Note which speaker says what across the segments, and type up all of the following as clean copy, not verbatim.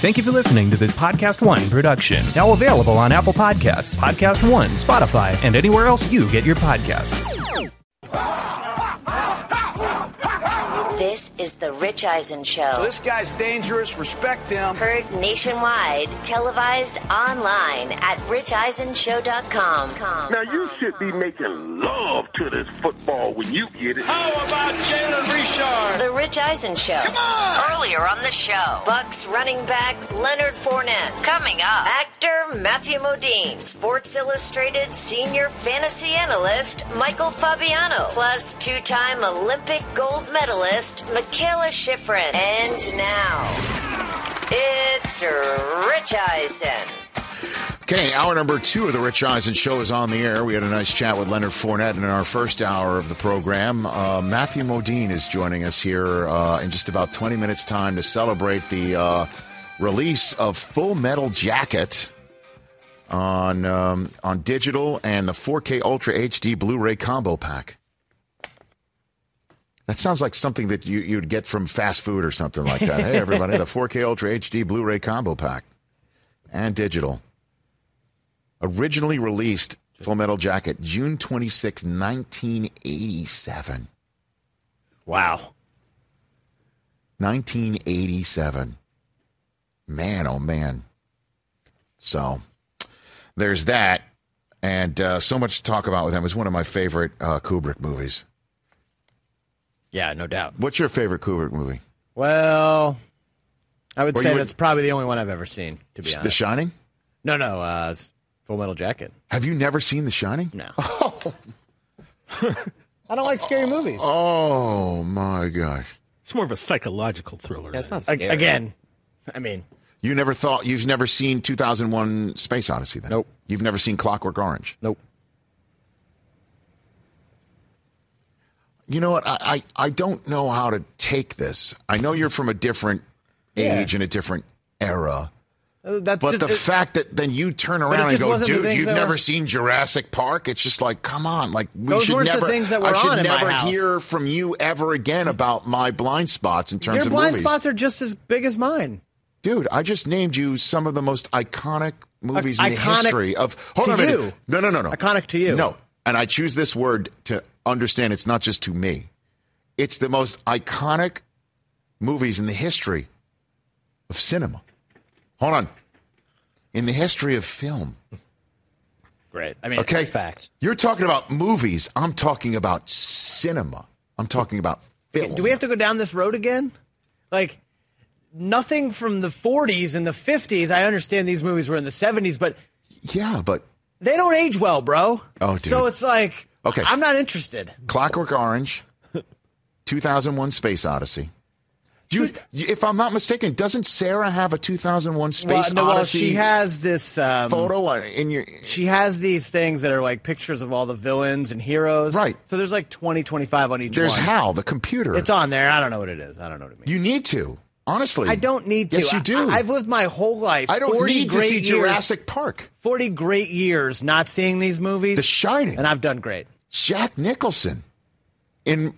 Speaker 1: Thank you for listening to this Podcast One production. Now available on Apple Podcasts, Podcast One, Spotify, and anywhere else you get your podcasts.
Speaker 2: This is the Rich Eisen Show.
Speaker 3: So this guy's dangerous. Respect him.
Speaker 2: Heard nationwide, televised online at richeisenshow.com.
Speaker 4: Now, you should be making love to this football when you get it.
Speaker 3: How about Jalen Richard?
Speaker 2: The Rich Eisen Show.
Speaker 3: Come on!
Speaker 2: Earlier on the show, Bucks running back Leonard Fournette. Coming up, actor Matthew Modine. Sports Illustrated senior fantasy analyst Michael Fabiano. Plus two-time Olympic gold medalist Michaela Schifrin. And now, it's Rich Eisen.
Speaker 5: Okay, hour number 2 of the Rich Eisen Show is on the air. We had a nice chat with Leonard Fournette in our first hour of the program. Matthew Modine is joining us here in just about 20 minutes' time to celebrate the release of Full Metal Jacket on digital and the 4K Ultra HD Blu-ray combo pack. That sounds like something that you'd get from fast food or something like that. Hey, everybody, the 4K Ultra HD Blu-ray combo pack and digital. Originally released Full Metal Jacket, June 26, 1987.
Speaker 6: Wow.
Speaker 5: 1987. Man, oh, man. So there's that. And so much to talk about with him. It's one of my favorite Kubrick movies.
Speaker 6: Yeah, no doubt.
Speaker 5: What's your favorite Kubrick movie?
Speaker 6: Well, I would say that's probably the only one I've ever seen, to be honest.
Speaker 5: The Shining?
Speaker 6: No, it's Full Metal Jacket.
Speaker 5: Have you never seen The Shining?
Speaker 6: No. Oh. I don't like scary movies.
Speaker 5: Oh, my gosh.
Speaker 7: It's more of a psychological thriller.
Speaker 6: Yeah, it's not scary. Again, I mean.
Speaker 5: You've never seen 2001 Space Odyssey then?
Speaker 6: Nope.
Speaker 5: You've never seen Clockwork Orange?
Speaker 6: Nope.
Speaker 5: You know what? I don't know how to take this. I know you're from a different age and a different era. But the fact that then you turn around and go, dude, you've never seen Jurassic Park? It's just like, come on. Like,
Speaker 6: those should never, the things that were I should on
Speaker 5: never
Speaker 6: in my
Speaker 5: hear from you ever again about my blind spots in terms of
Speaker 6: movies. Your blind spots are just as big as mine.
Speaker 5: Dude, I just named you some of the most iconic movies in the history of... Hold on a minute. No.
Speaker 6: Iconic to you.
Speaker 5: No. And I choose this word to understand it's not just to me. It's the most iconic movies in the history of cinema. Hold on. In the history of film.
Speaker 6: Great. I mean,
Speaker 5: okay.
Speaker 6: It's a fact.
Speaker 5: You're talking about movies. I'm talking about cinema. I'm talking about film.
Speaker 6: Do we have to go down this road again? Like, nothing from the 40s and the 50s. I understand these movies were in the 70s, but...
Speaker 5: Yeah, but...
Speaker 6: They don't age well, bro.
Speaker 5: Oh, dude.
Speaker 6: So it's like,
Speaker 5: okay.
Speaker 6: I'm not interested.
Speaker 5: Clockwork Orange, 2001 Space Odyssey. If I'm not mistaken, doesn't Sarah have a 2001 Space Odyssey?
Speaker 6: Well, she has this
Speaker 5: photo in your.
Speaker 6: She has these things that are like pictures of all the villains and heroes.
Speaker 5: Right.
Speaker 6: So there's like 20, 25 on each
Speaker 5: There's
Speaker 6: one.
Speaker 5: There's HAL, the computer.
Speaker 6: It's on there. I don't know what it is. I don't know what it means.
Speaker 5: You need to. Honestly.
Speaker 6: I don't need to.
Speaker 5: Yes, you do.
Speaker 6: I've lived my whole life.
Speaker 5: I don't need to see Jurassic Park.
Speaker 6: 40 great years not seeing these movies.
Speaker 5: The Shining.
Speaker 6: And I've done great.
Speaker 5: Jack Nicholson. Yeah,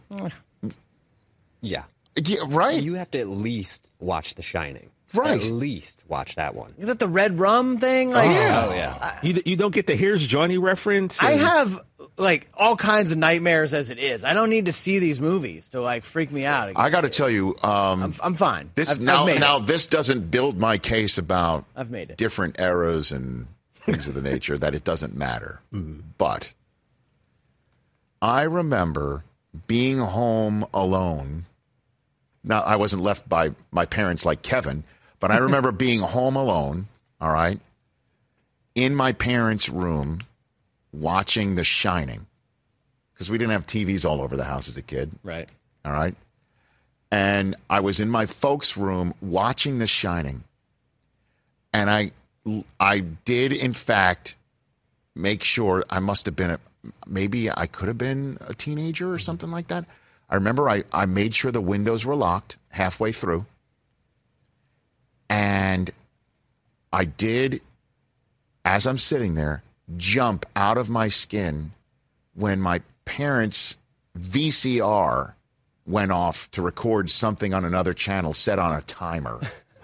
Speaker 5: right.
Speaker 8: You have to at least watch The Shining.
Speaker 5: Right.
Speaker 8: At least watch that one.
Speaker 6: Is that the red rum thing? Like,
Speaker 7: yeah. You don't get the Here's Johnny reference?
Speaker 6: I have like all kinds of nightmares as it is. I don't need to see these movies to like freak me out again.
Speaker 5: I got to tell you,
Speaker 6: I'm fine.
Speaker 5: This this doesn't build my case about
Speaker 6: I've made it.
Speaker 5: Different eras and things of the nature that it doesn't matter. But I remember being home alone. Now, I wasn't left by my parents like Kevin, but I remember being home alone, all right, in my parents' room watching The Shining because we didn't have TVs all over the house as a kid.
Speaker 6: Right.
Speaker 5: All right. And I was in my folks' room watching The Shining. And I did, in fact, make sure I must have been maybe I could have been a teenager or something like that. I remember I made sure the windows were locked halfway through. And I did, as I'm sitting there, jump out of my skin when my parents' VCR went off to record something on another channel set on a timer.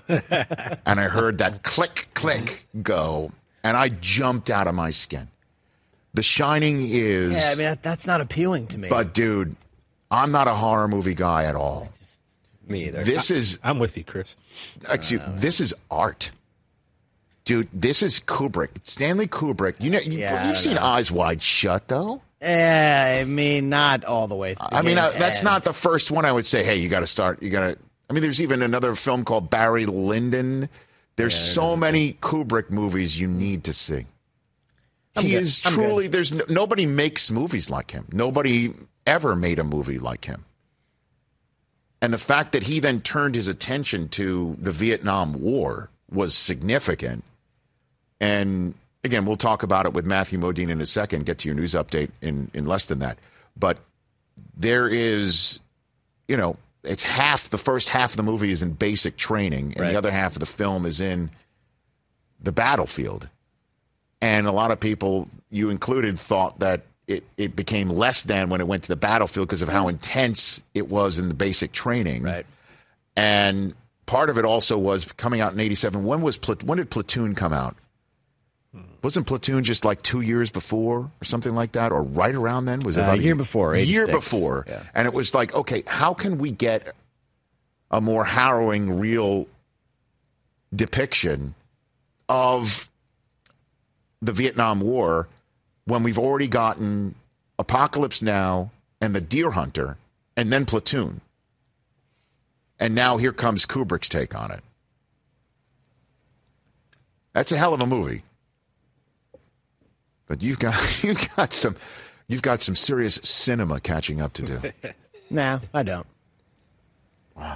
Speaker 5: And I heard that click, click go, and I jumped out of my skin. The Shining is...
Speaker 6: Yeah, I mean, that's not appealing to me.
Speaker 5: But, dude, I'm not a horror movie guy at all.
Speaker 8: Me either.
Speaker 7: I'm with you, Chris.
Speaker 5: This is art. Dude, this is Kubrick. Stanley Kubrick. You've seen Eyes Wide Shut, though?
Speaker 6: I mean, not all the way through.
Speaker 5: I mean, that's not the first one I would say, hey, you got to start. I mean, there's even another film called Barry Lyndon. There's so many Kubrick movies you need to see. He is truly, nobody makes movies like him. Nobody ever made a movie like him. And the fact that he then turned his attention to the Vietnam War was significant. And again, we'll talk about it with Matthew Modine in a second, get to your news update in less than that. But there is, it's the first half of the movie is in basic training, and the other half of the film is in the battlefield. And a lot of people, you included, thought that it became less than when it went to the battlefield because of how intense it was in the basic training.
Speaker 6: Right.
Speaker 5: And part of it also was coming out in 87. When did Platoon come out? Wasn't Platoon just like 2 years before or something like that? Or right around then? Was it
Speaker 6: a year before, 86.
Speaker 5: Year before. Yeah. And it was like, okay, how can we get a more harrowing, real depiction of the Vietnam War when we've already gotten Apocalypse Now and The Deer Hunter and then Platoon? And now here comes Kubrick's take on it. That's a hell of a movie. But you've got some serious cinema catching up to do.
Speaker 6: No, I don't.
Speaker 5: Wow.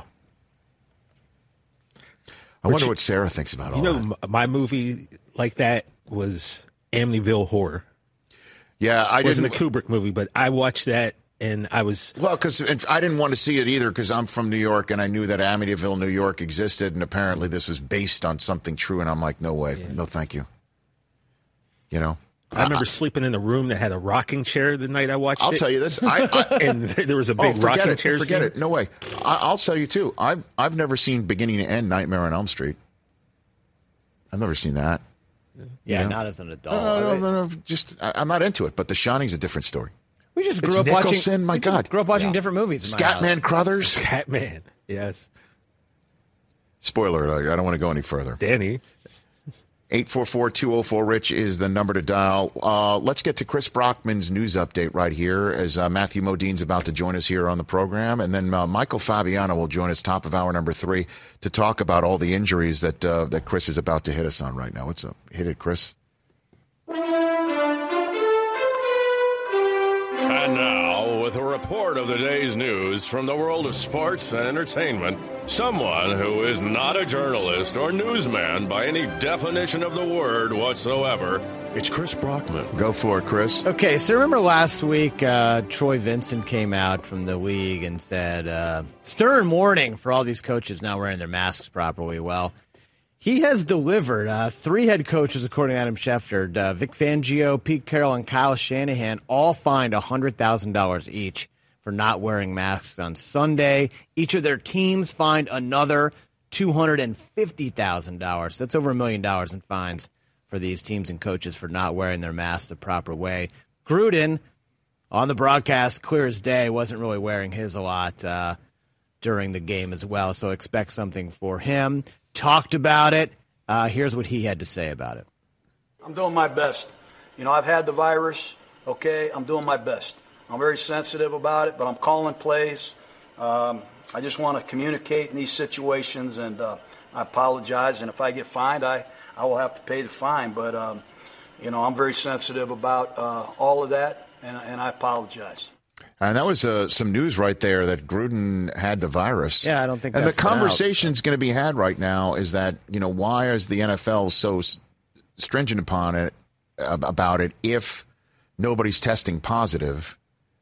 Speaker 5: I wonder what Sarah thinks about all that.
Speaker 7: My movie like that was Amityville Horror.
Speaker 5: Yeah,
Speaker 7: it wasn't a Kubrick movie, but I watched that and I was...
Speaker 5: Well, because I didn't want to see it either because I'm from New York and I knew that Amityville, New York existed, and apparently this was based on something true, and I'm like, no way. Yeah. No, thank you.
Speaker 7: I remember sleeping in a room that had a rocking chair the night I watched it.
Speaker 5: I'll tell you this.
Speaker 7: And there was a big rocking chair.
Speaker 5: Forget it. No way. I'll tell you, too. I've never seen beginning to end Nightmare on Elm Street. I've never seen that.
Speaker 6: Yeah, not as an adult.
Speaker 5: No. I'm not into it, but The Shining's a different story.
Speaker 6: We just grew up watching.
Speaker 5: My God.
Speaker 6: Grew up watching different movies.
Speaker 5: Scatman Crothers.
Speaker 7: Scatman. Yes.
Speaker 5: Spoiler alert. I don't want to go any further.
Speaker 7: Danny.
Speaker 5: 844-204-RICH is the number to dial. Let's get to Chris Brockman's news update right here as Matthew Modine's about to join us here on the program. And then Michael Fabiano will join us top of hour number 3 to talk about all the injuries that Chris is about to hit us on right now. What's up? Hit it, Chris.
Speaker 9: And now, with a report of the day's news from the world of sports and entertainment, someone who is not a journalist or newsman by any definition of the word whatsoever, it's Chris Brockman.
Speaker 5: Go for it, Chris.
Speaker 6: Okay, so remember last week, Troy Vincent came out from the league and said, stern warning for all these coaches not wearing their masks properly. Well, he has delivered. 3 head coaches, according to Adam Schefter, Vic Fangio, Pete Carroll, and Kyle Shanahan, all fined $100,000 each for not wearing masks on Sunday. Each of their teams fined another $250,000. That's over $1 million in fines for these teams and coaches for not wearing their masks the proper way. Gruden, on the broadcast, clear as day, wasn't really wearing his a lot during the game as well, so expect something for him. Talked about it. Here's what he had to say about it.
Speaker 10: I'm doing my best. I've had the virus, okay? I'm doing my best. I'm very sensitive about it, but I'm calling plays. I just want to communicate in these situations, and I apologize. And if I get fined, I will have to pay the fine. But, I'm very sensitive about all of that, and I apologize.
Speaker 5: And that was some news right there that Gruden had the virus.
Speaker 6: Yeah, I don't think
Speaker 5: that's
Speaker 6: And the
Speaker 5: conversation's going to be had right now is that, why is the NFL so stringent upon it, about it, if nobody's testing positive?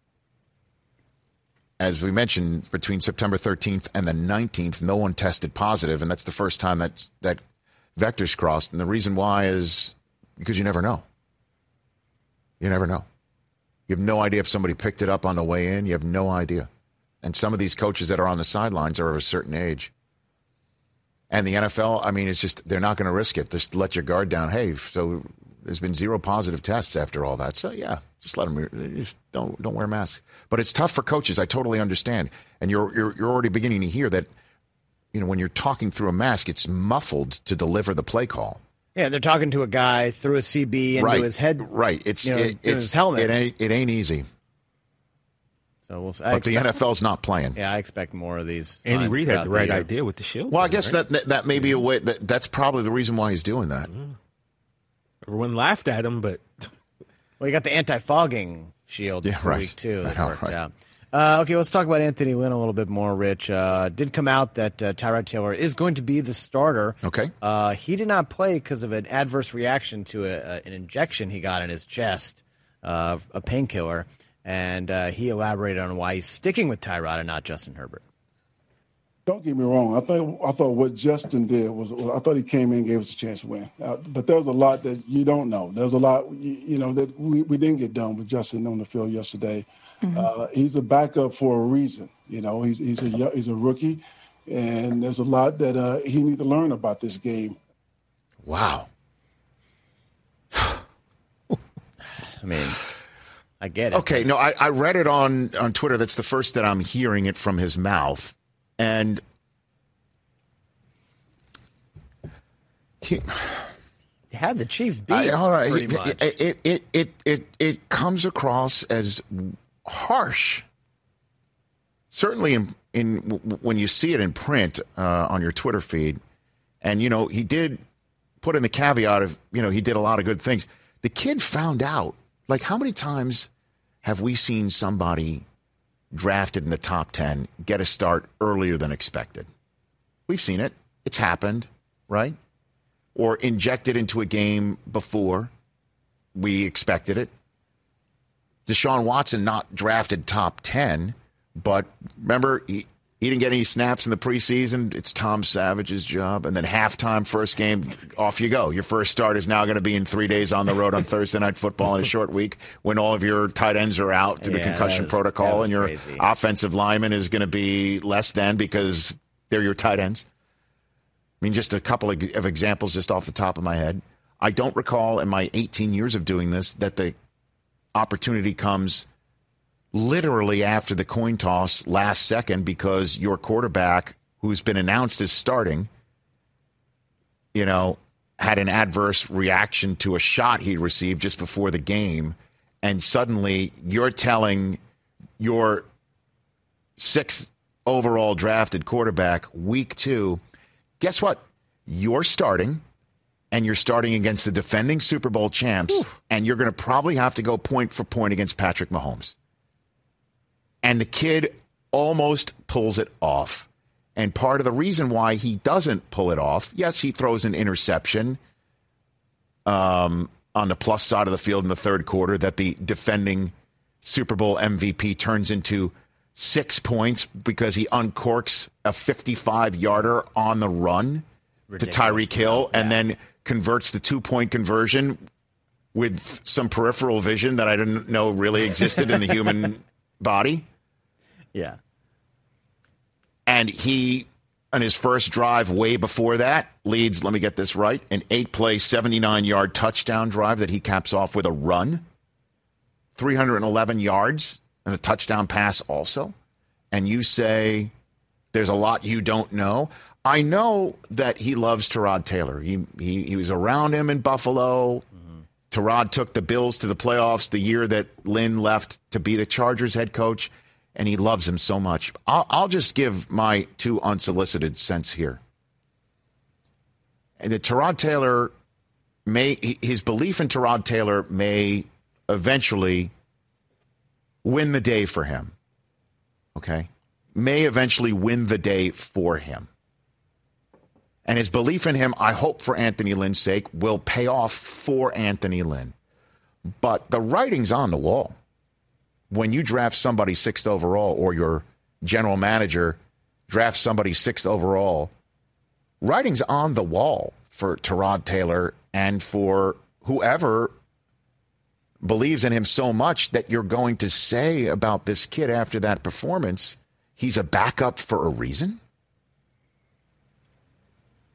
Speaker 5: As we mentioned, between September 13th and the 19th, no one tested positive, and that's the first time that vector's crossed. And the reason why is because you never know. You never know. You have no idea if somebody picked it up on the way in. You have no idea. And some of these coaches that are on the sidelines are of a certain age. And the NFL, I mean, it's just they're not going to risk it. Just let your guard down. Hey, so there's been 0 positive tests after all that. So, yeah, just let them. Just don't wear masks. But it's tough for coaches. I totally understand. And you're already beginning to hear that, when you're talking through a mask, it's muffled to deliver the play call.
Speaker 6: Yeah, they're talking to a guy through a CB into his head.
Speaker 5: Right. It's
Speaker 6: his helmet.
Speaker 5: It ain't easy.
Speaker 6: So
Speaker 5: but the NFL's not playing.
Speaker 6: Yeah, I expect more of these.
Speaker 7: Andy Reid had the right idea with the shield.
Speaker 5: Well, I guess that may be a way. That's probably the reason why he's doing that.
Speaker 7: Everyone laughed at him, but
Speaker 6: well, you got the anti-fogging shield for week 2 that worked out. Okay, let's talk about Anthony Lynn a little bit more, Rich. Did come out that Tyrod Taylor is going to be the starter.
Speaker 5: Okay.
Speaker 6: He did not play because of an adverse reaction to an injection he got in his chest, a painkiller. And he elaborated on why he's sticking with Tyrod and not Justin Herbert.
Speaker 11: Don't get me wrong. I thought what Justin did was I thought he came in and gave us a chance to win. But there's a lot that you don't know. There's a lot, that we didn't get done with Justin on the field yesterday. Mm-hmm. He's a backup for a reason. He's a rookie, and there's a lot that he needs to learn about this game.
Speaker 5: Wow.
Speaker 6: I mean, I get it.
Speaker 5: Okay, no, I read it on Twitter. That's the first that I'm hearing it from his mouth. And
Speaker 6: he had the Chiefs beat pretty much.
Speaker 5: It comes across as harsh. Certainly in when you see it in print on your Twitter feed. And, he did put in the caveat of, he did a lot of good things. The kid found out. Like, how many times have we seen somebody drafted in the top 10 get a start earlier than expected? We've seen it. It's happened, right? Or injected into a game before we expected it. Deshaun Watson not drafted top 10, but remember, he didn't get any snaps in the preseason. It's Tom Savage's job. And then halftime, first game, off you go. Your first start is now going to be in 3 days on the road on Thursday Night Football in a short week when all of your tight ends are out to the concussion protocol and your offensive lineman is going to be less than because they're your tight ends. I mean, just a couple of examples just off the top of my head. I don't recall in my 18 years of doing this that the opportunity comes literally after the coin toss last second because your quarterback, who's been announced as starting, had an adverse reaction to a shot he received just before the game. And suddenly you're telling your 6th overall drafted quarterback week 2, guess what? You're starting, and you're starting against the defending Super Bowl champs, and you're going to probably have to go point for point against Patrick Mahomes. And the kid almost pulls it off. And part of the reason why he doesn't pull it off, yes, he throws an interception on the plus side of the field in the third quarter that the defending Super Bowl MVP turns into 6 points because he uncorks a 55-yarder on the run to Tyreek Hill and then converts the 2-point conversion with some peripheral vision that I didn't know really existed in the human body.
Speaker 6: Yeah.
Speaker 5: And he, on his first drive way before that, leads, let me get this right, an 8-play, 79-yard touchdown drive that he caps off with a run. 311 yards and a touchdown pass also. And you say there's a lot you don't know. I know that he loves Tyrod Taylor. He was around him in Buffalo. Mm-hmm. Tyrod took the Bills to the playoffs the year that Lynn left to be the Chargers head coach. And he loves him so much. I'll just give my 2 unsolicited cents here. And that Tyrod Taylor his belief in Tyrod Taylor may eventually win the day for him. Okay? May eventually win the day for him. And his belief in him, I hope for Anthony Lynn's sake, will pay off for Anthony Lynn. But the writing's on the wall. When you draft somebody 6th overall or your general manager drafts somebody 6th overall, writing's on the wall for Tyrod Taylor and for whoever believes in him so much that you're going to say about this kid after that performance, he's a backup for a reason?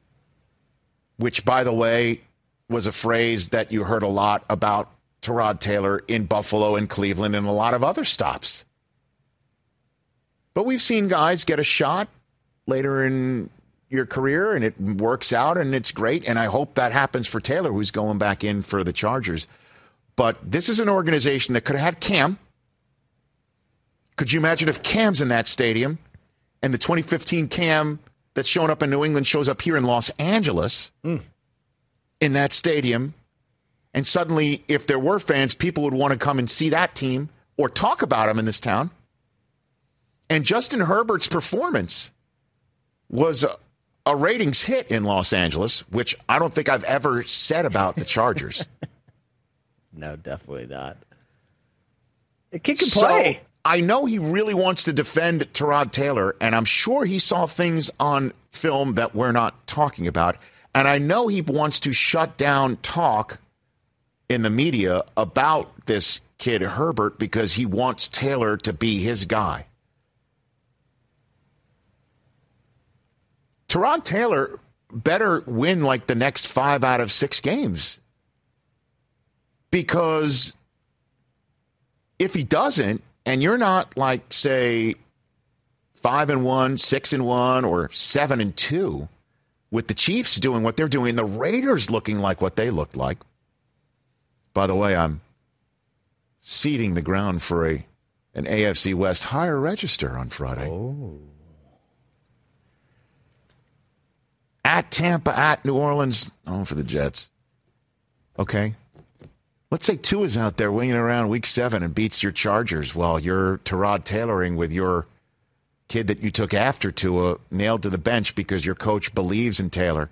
Speaker 5: which, by the way, was a phrase that you heard a lot about Tyrod Taylor in Buffalo and Cleveland and a lot of other stops. But we've seen guys get a shot later in your career, and it works out, and it's great, and I hope that happens for Taylor, who's going back in for the Chargers. But this is an organization that could have had Cam. Could you imagine if Cam's in that stadium and the 2015 Cam that's showing up in New England shows up here in Los Angeles in that stadium, and suddenly, if there were fans, people would want to come and see that team or talk about them in this town. And Justin Herbert's performance was a ratings hit in Los Angeles, which I don't think I've ever said about the Chargers.
Speaker 6: No, definitely not. The kid can play.
Speaker 5: So, I know he really wants to defend Tyrod Taylor, and I'm sure he saw things on film that we're not talking about. And I know he wants to shut down talk in the media about this kid Herbert because he wants Taylor to be his guy. Tyrod Taylor better win like the next 5 out of 6 games. Because if he doesn't, and you're not like, say, 5-1, 6-1, or 7-2, with the Chiefs doing what they're doing, the Raiders looking like what they looked like. By the way, I'm seeding the ground for an AFC West higher register on Friday.
Speaker 6: Oh.
Speaker 5: At Tampa, at New Orleans, for the Jets. Okay. Let's say Tua's out there winging around week 7 and beats your Chargers while you're Tyrod Tayloring with your kid that you took after Tua nailed to the bench because your coach believes in Taylor.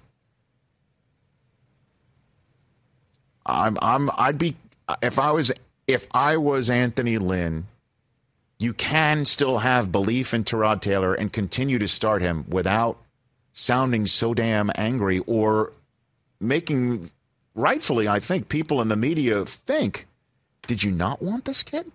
Speaker 5: I'd be if I was Anthony Lynn, you can still have belief in Tyrod Taylor and continue to start him without sounding so damn angry or making, rightfully, I think, people in the media think, did you not want this kid?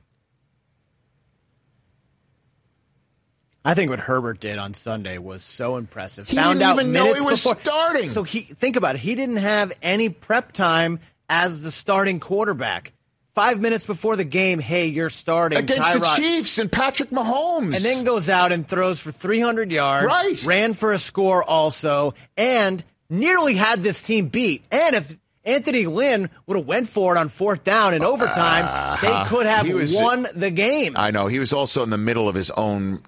Speaker 6: I think what Herbert did on Sunday was so impressive.
Speaker 5: He didn't even know he was starting.
Speaker 6: So think about it. He didn't have any prep time as the starting quarterback. 5 minutes before the game, hey, you're starting.
Speaker 5: Against the Chiefs and Patrick Mahomes.
Speaker 6: And then goes out and throws for 300 yards.
Speaker 5: Right.
Speaker 6: Ran for a score also. And nearly had this team beat. And if Anthony Lynn would have went for it on 4th down in overtime, they could have won the game.
Speaker 5: I know. He was also in the middle of his own,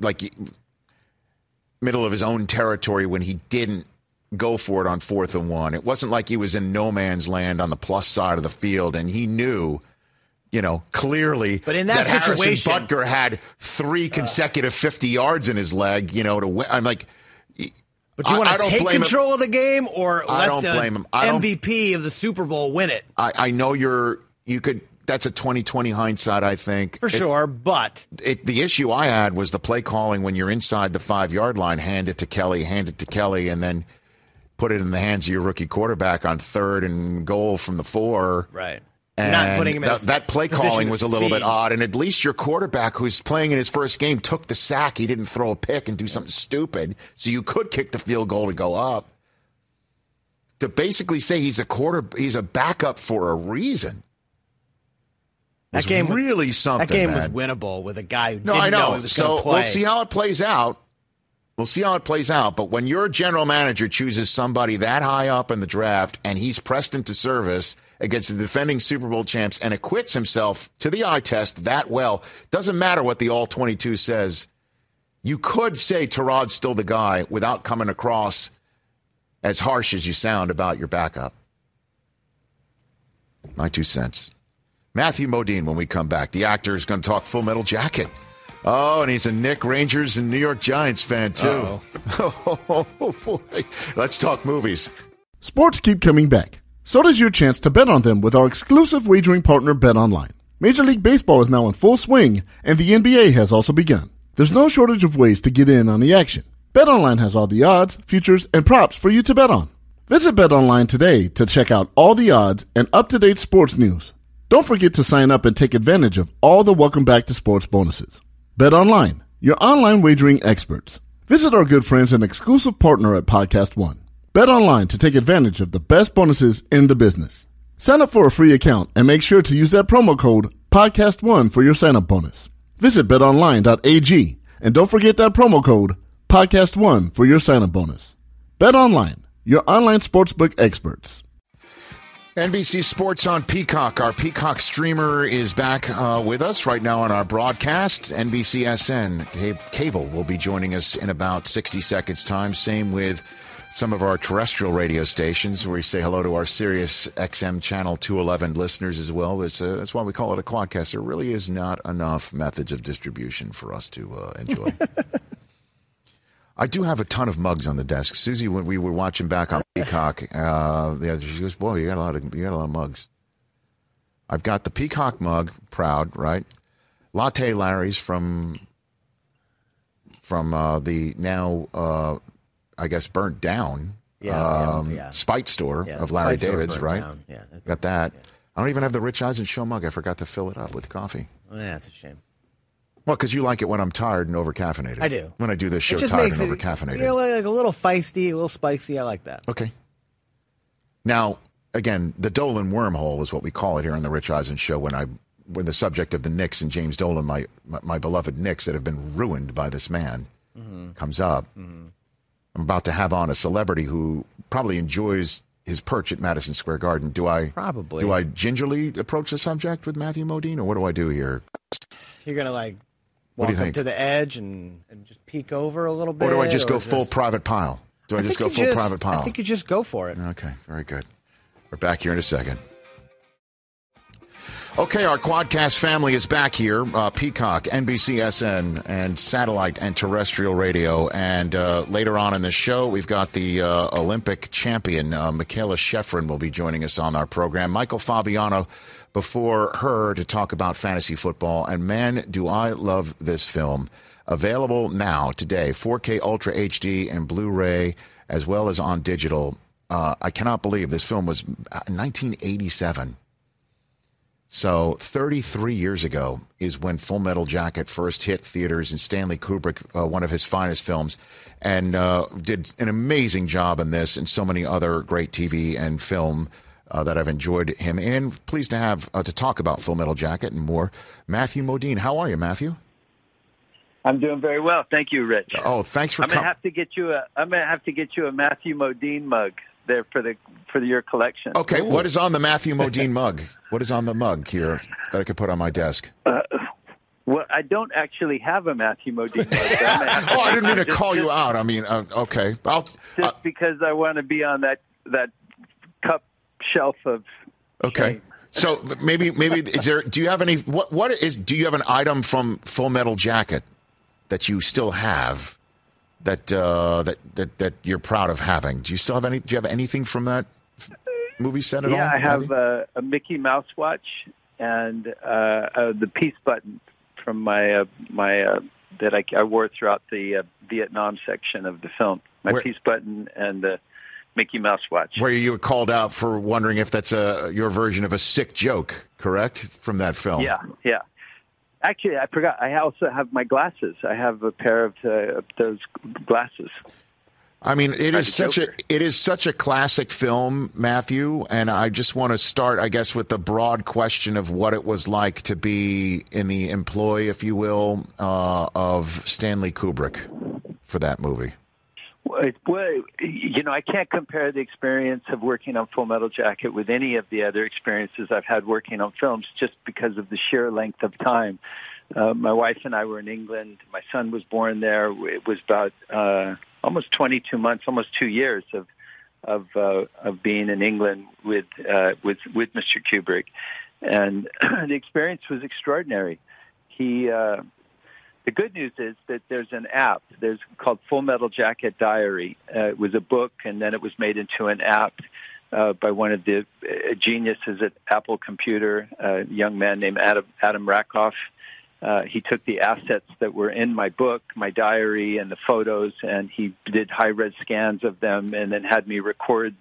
Speaker 5: territory when he didn't go for it on 4th and 1. It wasn't like he was in no man's land on the plus side of the field, and he knew, clearly
Speaker 6: but in that situation,
Speaker 5: Harrison Butker had 3 consecutive 50 yards in his leg, to win. I'm like,
Speaker 6: but you want to take control of the game or let the MVP of the Super Bowl win it?
Speaker 5: I know that's a 2020 hindsight, I think.
Speaker 6: For sure, but
Speaker 5: the issue I had was the play calling when you're inside the 5-yard line, hand it to Kelly, and then put it in the hands of your rookie quarterback on 3rd and goal from the 4.
Speaker 6: Right.
Speaker 5: And
Speaker 6: not putting him in
Speaker 5: that play calling was a little bit odd. And at least your quarterback, who's playing in his first game, took the sack. He didn't throw a pick and do something stupid. So you could kick the field goal to go up. To basically say he's a backup for a reason.
Speaker 6: That game
Speaker 5: really something.
Speaker 6: That game
Speaker 5: man.
Speaker 6: was winnable with a guy who didn't know he was going to play.
Speaker 5: We'll see how it plays out. But when your general manager chooses somebody that high up in the draft and he's pressed into service against the defending Super Bowl champs and acquits himself to the eye test that well, doesn't matter what the All-22 says. You could say Tyrod's still the guy without coming across as harsh as you sound about your backup. My 2 cents. Matthew Modine when we come back. The actor is going to talk Full Metal Jacket. Oh, and he's a Knicks, Rangers, and New York Giants fan, too. Oh, boy. Let's talk movies.
Speaker 12: Sports keep coming back. So does your chance to bet on them with our exclusive wagering partner, BetOnline. Major League Baseball is now in full swing, and the NBA has also begun. There's no shortage of ways to get in on the action. BetOnline has all the odds, futures, and props for you to bet on. Visit BetOnline today to check out all the odds and up-to-date sports news. Don't forget to sign up and take advantage of all the Welcome Back to Sports bonuses. BetOnline, your online wagering experts. Visit our good friends and exclusive partner at Podcast One. Bet online to take advantage of the best bonuses in the business. Sign up for a free account and make sure to use that promo code PODCAST1 for your sign-up bonus. Visit betonline.ag and don't forget that promo code PODCAST1 for your sign-up bonus. Bet online, your online sportsbook experts.
Speaker 5: NBC Sports on Peacock. Our Peacock streamer is back with us right now on our broadcast. NBCSN cable will be joining us in about 60 seconds' time. Same with some of our terrestrial radio stations, where we say hello to our Sirius XM Channel 211 listeners as well. That's why we call it a quadcast. There really is not enough methods of distribution for us to enjoy. I do have a ton of mugs on the desk. Susie, when we were watching back on Peacock, she goes, "Boy, you got a lot of mugs." I've got the Peacock mug, proud, right? Latte Larry's from the now, I guess, burnt down Spite store of Larry David's, right?
Speaker 6: Down. Yeah,
Speaker 5: got that. Yeah. I don't even have the Rich Eisen Show mug. I forgot to fill it up with coffee.
Speaker 6: Well, yeah, that's a shame.
Speaker 5: Well, because you like it when I'm tired and overcaffeinated.
Speaker 6: I do.
Speaker 5: When I do this show, tired and overcaffeinated.
Speaker 6: You know, like a little feisty, a little spicy. I like that.
Speaker 5: Okay. Now, again, the Dolan wormhole is what we call it here on the Rich Eisen Show. When the subject of the Knicks and James Dolan, my beloved Knicks that have been ruined by this man, comes up. Mm-hmm. I'm about to have on a celebrity who probably enjoys his perch at Madison Square Garden. Do I gingerly approach the subject with Matthew Modine, or what do I do here?
Speaker 6: You're gonna walk up to the edge and just peek over a little bit?
Speaker 5: Or do I just go full private pile? I think you
Speaker 6: just go for it.
Speaker 5: Okay, very good. We're back here in a second. Okay, our Quadcast family is back here. Peacock, NBCSN, and satellite and terrestrial radio. And later on in the show, we've got the Olympic champion, Mikaela Shiffrin, will be joining us on our program. Michael Fabiano before her to talk about fantasy football. And man, do I love this film. Available now, today, 4K Ultra HD and Blu-ray, as well as on digital. I cannot believe this film was 1987. So 33 years ago is when Full Metal Jacket first hit theaters, and Stanley Kubrick, one of his finest films, and did an amazing job in this and so many other great TV and film that I've enjoyed him in. Pleased to have to talk about Full Metal Jacket and more, Matthew Modine. How are you, Matthew?
Speaker 13: I'm doing very well, thank you, Rich.
Speaker 5: Oh, thanks for
Speaker 13: coming. I'm gonna have to get you a Matthew Modine mug there for your collection.
Speaker 5: Okay, ooh. What is on the Matthew Modine mug? What is on the mug here that I could put on my desk?
Speaker 13: Well, I don't actually have a Matthew Modine mug.
Speaker 5: So I didn't mean to call you out. I mean, okay.
Speaker 13: Just because I want to be on that cup shelf of
Speaker 5: okay.
Speaker 13: shame.
Speaker 5: So maybe is there? Do you have any? Do you have an item from Full Metal Jacket that you still have that you're proud of having? Do you still have any? Do you have anything from that movie set at all?
Speaker 13: Yeah, I have a Mickey Mouse watch and the peace button from my that I wore throughout the Vietnam section of the film. My peace button and the Mickey Mouse watch.
Speaker 5: Where you were called out for wondering if that's your version of a sick joke, correct, from that film?
Speaker 13: Yeah. Actually, I forgot. I also have my glasses. I have a pair of those glasses.
Speaker 5: I mean, it is such a classic film, Matthew, and I just want to start, I guess, with the broad question of what it was like to be in the employ, if you will, of Stanley Kubrick for that movie.
Speaker 13: Well, I can't compare the experience of working on Full Metal Jacket with any of the other experiences I've had working on films, just because of the sheer length of time. My wife and I were in England. My son was born there. It was about almost 22 months, almost 2 years of being in England with Mr. Kubrick, and the experience was extraordinary. The good news is that there's an app. There's called Full Metal Jacket Diary. It was a book, and then it was made into an app by one of the geniuses at Apple Computer, a young man named Adam Rakoff. He took the assets that were in my book, my diary, and the photos, and he did high-res scans of them, and then had me record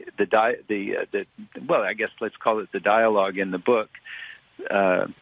Speaker 13: well, I guess let's call it the dialogue in the book.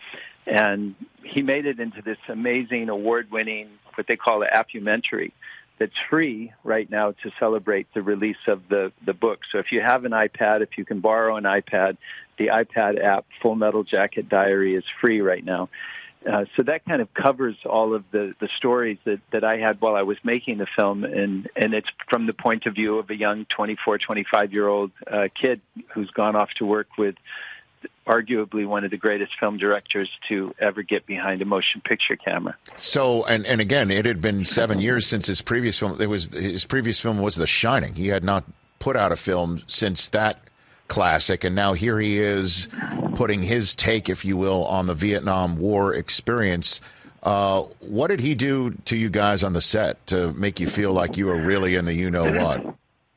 Speaker 13: And he made it into this amazing, award-winning, what they call an appumentary, that's free right now to celebrate the release of the book. So if you have an iPad, if you can borrow an iPad, the iPad app Full Metal Jacket Diary is free right now. So that kind of covers all of the stories that I had while I was making the film, and it's from the point of view of a young 24, 25-year-old kid who's gone off to work with arguably one of the greatest film directors to ever get behind a motion picture camera.
Speaker 5: So, and again, it had been 7 years since his previous film. His previous film was The Shining. He had not put out a film since that classic, and now here he is putting his take, if you will, on the Vietnam War experience. What did he do to you guys on the set to make you feel like you were really in the you-know-what?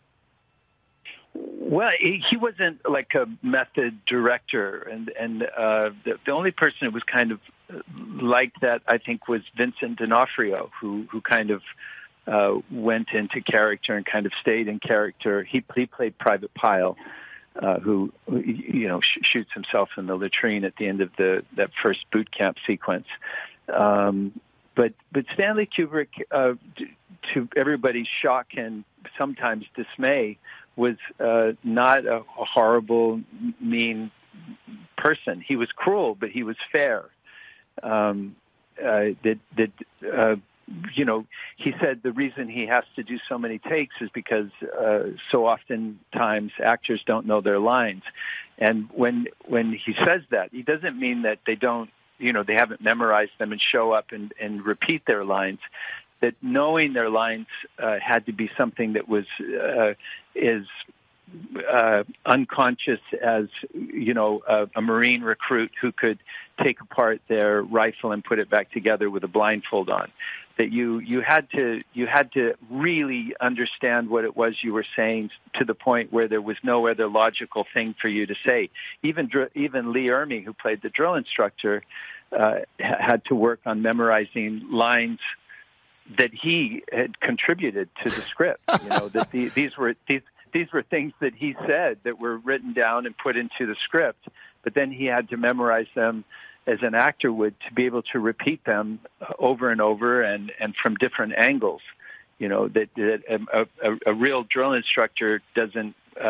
Speaker 13: Well, he wasn't like a method director, and the only person who was kind of like that, I think, was Vincent D'Onofrio, who kind of went into character and kind of stayed in character. He played Private Pyle, who shoots himself in the latrine at the end of that first boot camp sequence. But Stanley Kubrick, to everybody's shock and sometimes dismay, was not a horrible, mean person. He was cruel, but he was fair. He said the reason he has to do so many takes is because so oftentimes actors don't know their lines. And when he says that, he doesn't mean that they don't, they haven't memorized them and show up and repeat their lines. That knowing their lines had to be something that was as unconscious as a Marine recruit who could take apart their rifle and put it back together with a blindfold on. That you had to really understand what it was you were saying to the point where there was no other logical thing for you to say. Even Lee Ermey, who played the drill instructor, had to work on memorizing lines that he had contributed to the script. That these were things that he said that were written down and put into the script, but then he had to memorize them as an actor would to be able to repeat them over and over and from different angles. That a real drill instructor doesn't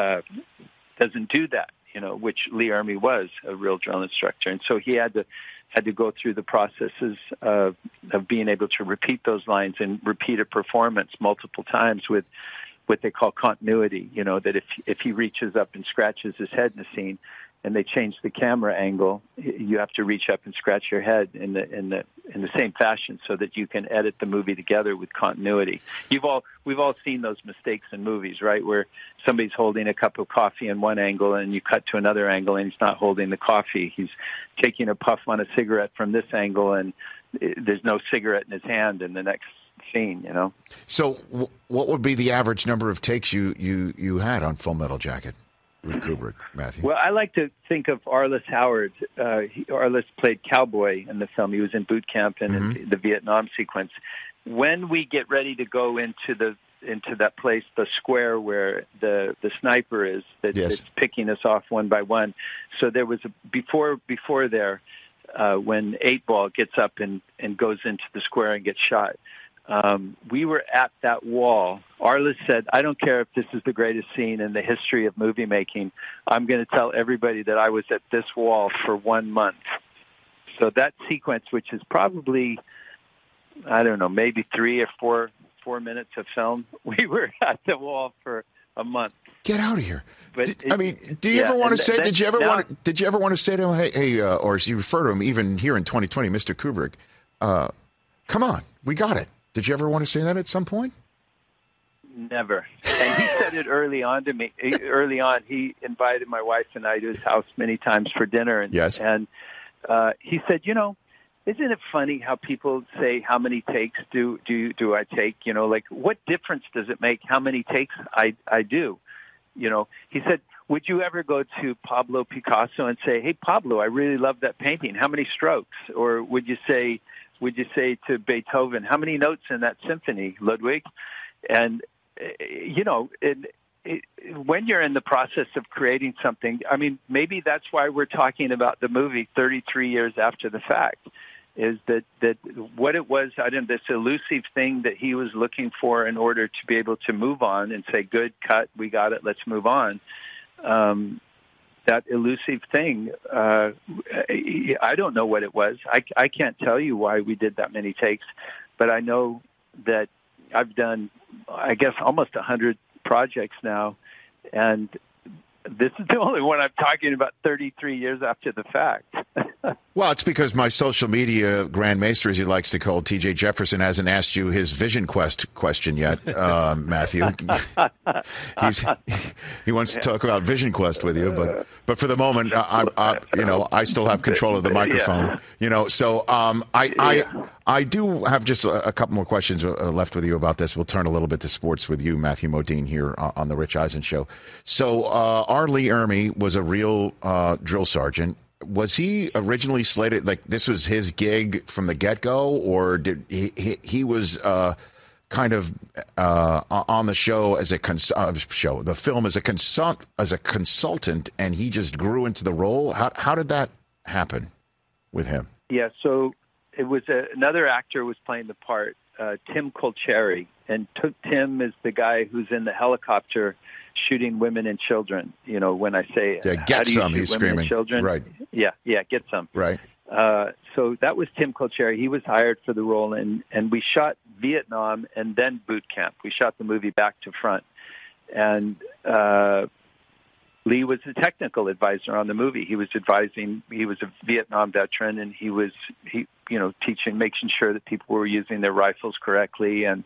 Speaker 13: do that. Which Lee Ermey was a real drill instructor, and so he had to go through the processes of being able to repeat those lines and repeat a performance multiple times with what they call continuity. That if he reaches up and scratches his head in a scene, and they change the camera angle, you have to reach up and scratch your head in the same fashion so that you can edit the movie together with continuity. We've all seen those mistakes in movies, right? Where somebody's holding a cup of coffee in one angle and you cut to another angle and he's not holding the coffee. He's taking a puff on a cigarette from this angle and there's no cigarette in his hand in the next scene,
Speaker 5: So what would be the average number of takes you had on Full Metal Jacket with Kubrick, Matthew?
Speaker 13: Well, I like to think of Arliss Howard. Arliss played Cowboy in the film. He was in boot camp and in the Vietnam sequence. When we get ready to go into that place, the square where the sniper is that's picking us off one by one. So there was before there when 8-Ball gets up and goes into the square and gets shot. We were at that wall. Arliss said, I don't care if this is the greatest scene in the history of movie making. I'm going to tell everybody that I was at this wall for 1 month. So that sequence, which is probably, I don't know, maybe 3 or 4 minutes of film, we were at the wall for a month.
Speaker 5: Get out of here. But do you ever want to say, did you ever want to say to him, hey, or as you refer to him, even here in 2020, Mr. Kubrick, come on, we got it. Did you ever want to say that at some point?
Speaker 13: Never. And he said it early on to me. Early on, he invited my wife and I to his house many times for dinner. And,
Speaker 5: yes.
Speaker 13: And he said, isn't it funny how people say, how many takes do I take? What difference does it make how many takes I do? He said, would you ever go to Pablo Picasso and say, hey, Pablo, I really love that painting. How many strokes? Or would you say to Beethoven, how many notes in that symphony, Ludwig? And, when you're in the process of creating something, maybe that's why we're talking about the movie 33 years after the fact. is that what it was, I don't know, this elusive thing that he was looking for in order to be able to move on and say, good, cut, we got it, let's move on. That elusive thing, I don't know what it was. I can't tell you why we did that many takes, but I know that I've done, I guess, almost 100 projects now, and this is the only one I'm talking about 33 years after the fact.
Speaker 5: Well, it's because my social media Grand Maester, as he likes to call TJ Jefferson, hasn't asked you his Vision Quest question yet, Matthew. He wants to talk about Vision Quest with you, but for the moment, I still have control of the microphone. Yeah. So I do have just a couple more questions left with you about this. We'll turn a little bit to sports with you, Matthew Modine, here on the Rich Eisen Show. So our Lee Ermey was a real drill sergeant. Was he originally slated, like this was his gig from the get-go, or did he was kind of on the show as the film as a consultant, and he just grew into the role? How did that happen with him?
Speaker 13: Yeah, so it was another actor was playing the part, Tim Colcheri, and Tim is the guy who's in the helicopter shooting women and children. You know, when I say,
Speaker 5: get some, he's screaming.
Speaker 13: Children?
Speaker 5: Right.
Speaker 13: Yeah, get some.
Speaker 5: Right.
Speaker 13: So that was Tim Colcheri. He was hired for the role, and we shot Vietnam and then boot camp. We shot the movie back to front. And Lee was the technical advisor on the movie. He was advising, he was a Vietnam veteran, and he was teaching, making sure that people were using their rifles correctly, and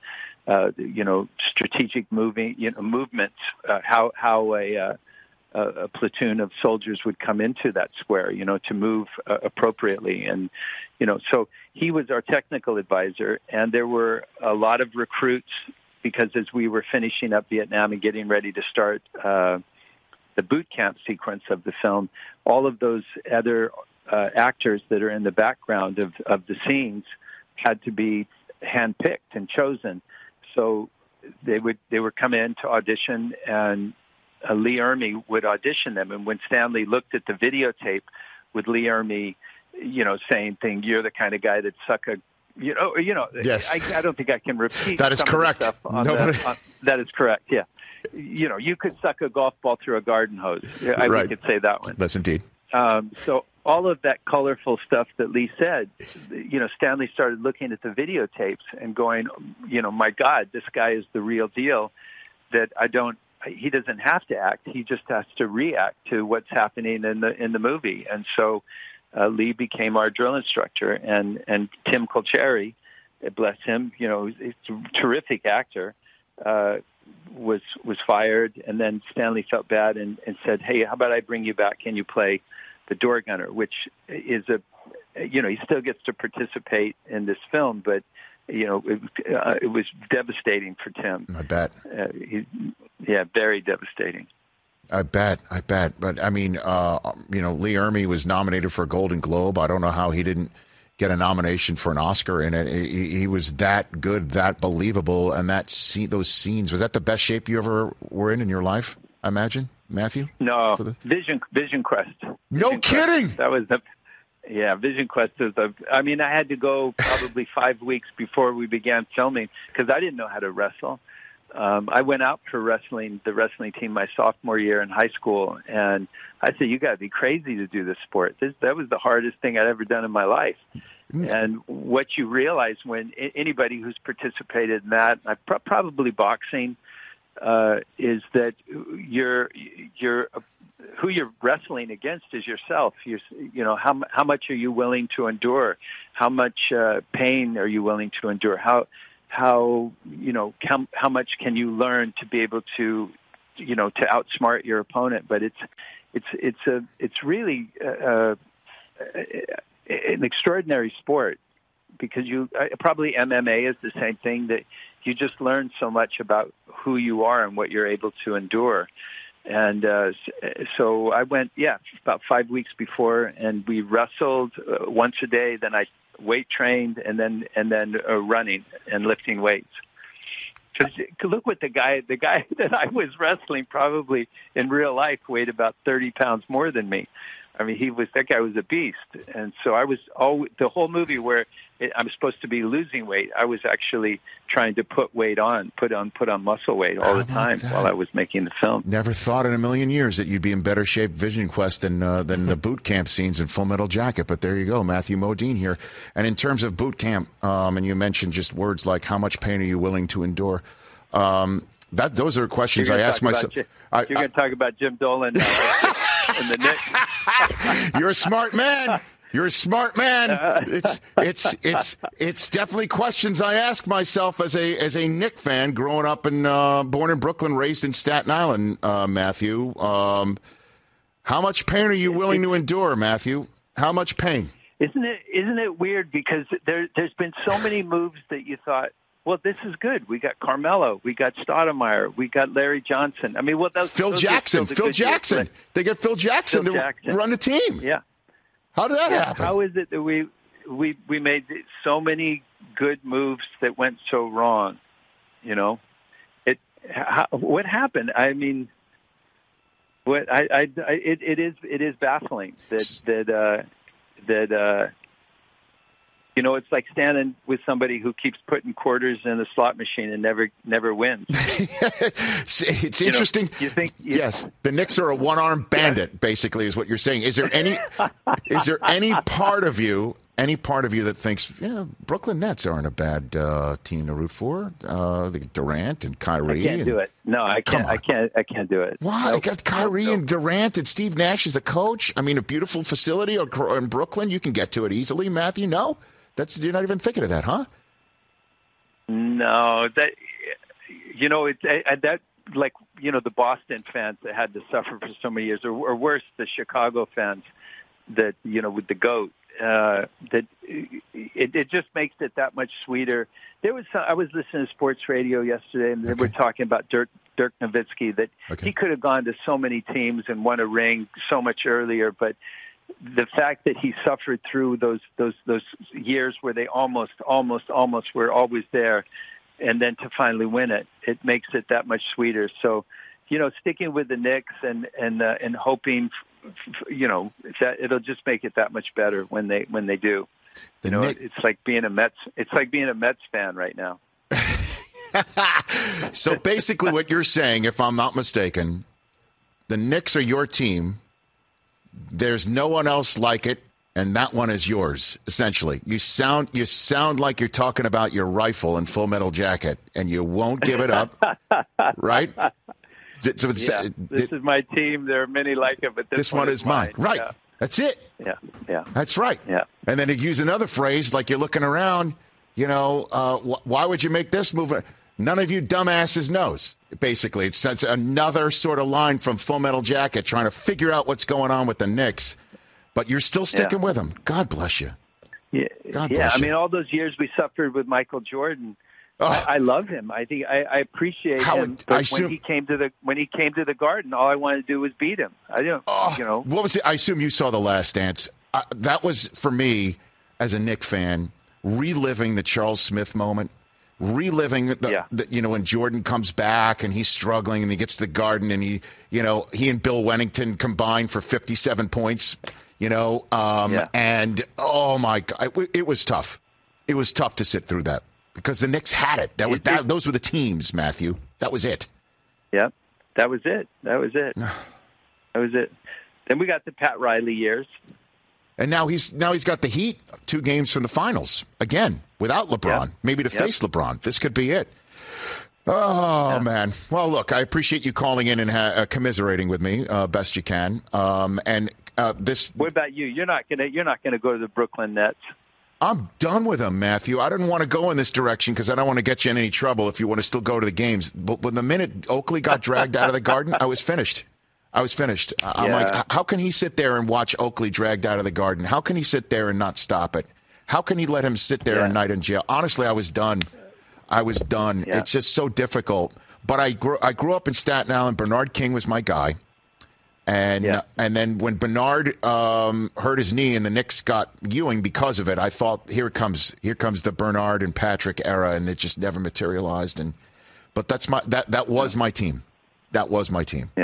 Speaker 13: strategic movements, how a platoon of soldiers would come into that square, to move appropriately. And, so he was our technical advisor, and there were a lot of recruits because as we were finishing up Vietnam and getting ready to start the boot camp sequence of the film, all of those other actors that are in the background of the scenes had to be handpicked and chosen. So they would come in to audition, and Lee Ermey would audition them. And when Stanley looked at the videotape with Lee Ermey, saying things, you're the kind of guy that suck a,
Speaker 5: yes.
Speaker 13: I don't think I can repeat.
Speaker 5: That is correct.
Speaker 13: That is correct. Yeah. You could suck a golf ball through a garden hose. We could say that one.
Speaker 5: That's indeed.
Speaker 13: So all of that colorful stuff that Lee said, Stanley started looking at the videotapes and going, my God, this guy is the real deal. That he doesn't have to act. He just has to react to what's happening in the movie. And so Lee became our drill instructor, and Tim Colcheri, bless him, he's a terrific actor, was fired. And then Stanley felt bad and said, hey, how about I bring you back? Can you play the door gunner, which is he still gets to participate in this film, but it was devastating for Tim.
Speaker 5: I bet.
Speaker 13: Very devastating.
Speaker 5: I bet. But I mean, Lee Ermey was nominated for a Golden Globe. I don't know how he didn't get a nomination for an Oscar in it. He was that good, that believable, and those scenes. Was that the best shape you ever were in your life? I imagine, Matthew.
Speaker 13: No, Vision Quest.
Speaker 5: No kidding.
Speaker 13: That was Vision Quest is I had to go probably 5 weeks before we began filming because I didn't know how to wrestle. I went out for the wrestling team my sophomore year in high school, and I said, you got to be crazy to do this sport. That was the hardest thing I'd ever done in my life. And what you realize when anybody who's participated in that, probably boxing, is that who you're wrestling against is yourself. How much are you willing to endure? How much pain are you willing to endure? How much can you learn to be able to outsmart your opponent? But it's really an extraordinary sport because probably MMA is the same thing, that you just learn so much about who you are and what you're able to endure. And so I went, about 5 weeks before, and we wrestled once a day. Then I weight trained, and then running and lifting weights. Because look what the guy that I was wrestling probably in real life weighed about 30 pounds more than me. I mean, that guy was a beast. And so I was the whole movie where I'm supposed to be losing weight, I was actually trying to put on muscle weight all the time while I was making the film.
Speaker 5: Never thought in a million years that you'd be in better shape, Vision Quest, than the boot camp scenes in Full Metal Jacket. But there you go, Matthew Modine here. And in terms of boot camp, and you mentioned just words like how much pain are you willing to endure? Those are questions I ask myself.
Speaker 13: You're going to talk about Jim Dolan now, and the Knicks.
Speaker 5: You're a smart man. You're a smart man. It's definitely questions I ask myself as a Knick fan, growing up born in Brooklyn, raised in Staten Island. Matthew, how much pain are you willing to endure, Matthew? How much pain?
Speaker 13: Isn't it weird because there's been so many moves that you thought, well, this is good. We got Carmelo, we got Stoudemire, we got Larry Johnson. I mean,
Speaker 5: Phil Jackson. They get Phil Jackson to run the team.
Speaker 13: Yeah.
Speaker 5: How did that happen?
Speaker 13: How is it that we made so many good moves that went so wrong? You know, what happened? I mean, it is baffling that you know, it's like standing with somebody who keeps putting quarters in the slot machine and never wins.
Speaker 5: It's interesting.
Speaker 13: You think?
Speaker 5: Yes, the Knicks are a one-armed bandit. Basically, is what you're saying. Is there any part of you that thinks, Brooklyn Nets aren't a bad team to root for? Durant and Kyrie.
Speaker 13: I can't do it. No, I can't. I can't do it.
Speaker 5: Why?
Speaker 13: Nope.
Speaker 5: Got Kyrie and Durant and Steve Nash as a coach. I mean, a beautiful facility in Brooklyn. You can get to it easily, Matthew. No. You're not even thinking of that, huh?
Speaker 13: No, that the Boston fans that had to suffer for so many years, or worse, the Chicago fans that with the GOAT. That it just makes it that much sweeter. I was listening to sports radio yesterday, and they were talking about Dirk Nowitzki that he could have gone to so many teams and won a ring so much earlier, but the fact that he suffered through those years where they almost were always there, and then to finally win it makes it that much sweeter. So, sticking with the Knicks and hoping, that it'll just make it that much better when they do. It's like being a Mets. It's like being a Mets fan right now.
Speaker 5: So basically, what you're saying, if I'm not mistaken, the Knicks are your team. There's no one else like it, and that one is yours, essentially. You sound like you're talking about your rifle in Full Metal Jacket, and you won't give it up, right?
Speaker 13: This is my team. There are many like it, but this
Speaker 5: one is mine. Right.
Speaker 13: Yeah.
Speaker 5: That's it.
Speaker 13: Yeah.
Speaker 5: That's right.
Speaker 13: Yeah.
Speaker 5: And then to use another phrase, like you're looking around, why would you make this move? None of you dumbasses knows. Basically, it's another sort of line from Full Metal Jacket trying to figure out what's going on with the Knicks. But you're still sticking with them. God bless you.
Speaker 13: Yeah.
Speaker 5: God bless you.
Speaker 13: I mean, all those years we suffered with Michael Jordan. I love him. I think I appreciate him. But when he came to the Garden, all I wanted to do was beat him. I don't.
Speaker 5: What was it? I assume you saw The Last Dance. That was for me as a Knick fan, reliving the Charles Smith moment. Reliving when Jordan comes back and he's struggling and he gets to the Garden and he and Bill Wennington combined for 57 points, and oh my God, it was tough. It was tough to sit through that because the Knicks had it. Those were the teams, Matthew. That was it.
Speaker 13: Yeah, that was it. That was it. Then we got the Pat Riley years.
Speaker 5: And now he's got the Heat 2 games from the finals again without LeBron. Maybe to face LeBron. This could be it. Oh man. Well, look, I appreciate you calling in and commiserating with me best you can. What
Speaker 13: about you? You're not gonna go to the Brooklyn Nets.
Speaker 5: I'm done with them, Matthew. I didn't want to go in this direction because I don't want to get you in any trouble if you want to still go to the games. But when the minute Oakley got dragged out of the Garden, I was finished. I'm like, how can he sit there and watch Oakley dragged out of the Garden? How can he sit there and not stop it? How can he let him sit there a night in jail? Honestly, I was done. Yeah. It's just so difficult. But I grew up in Staten Island. Bernard King was my guy. And then when Bernard hurt his knee and the Knicks got Ewing because of it, I thought, here comes the Bernard and Patrick era, and it just never materialized. But that was my team. That was my team.
Speaker 13: Yeah.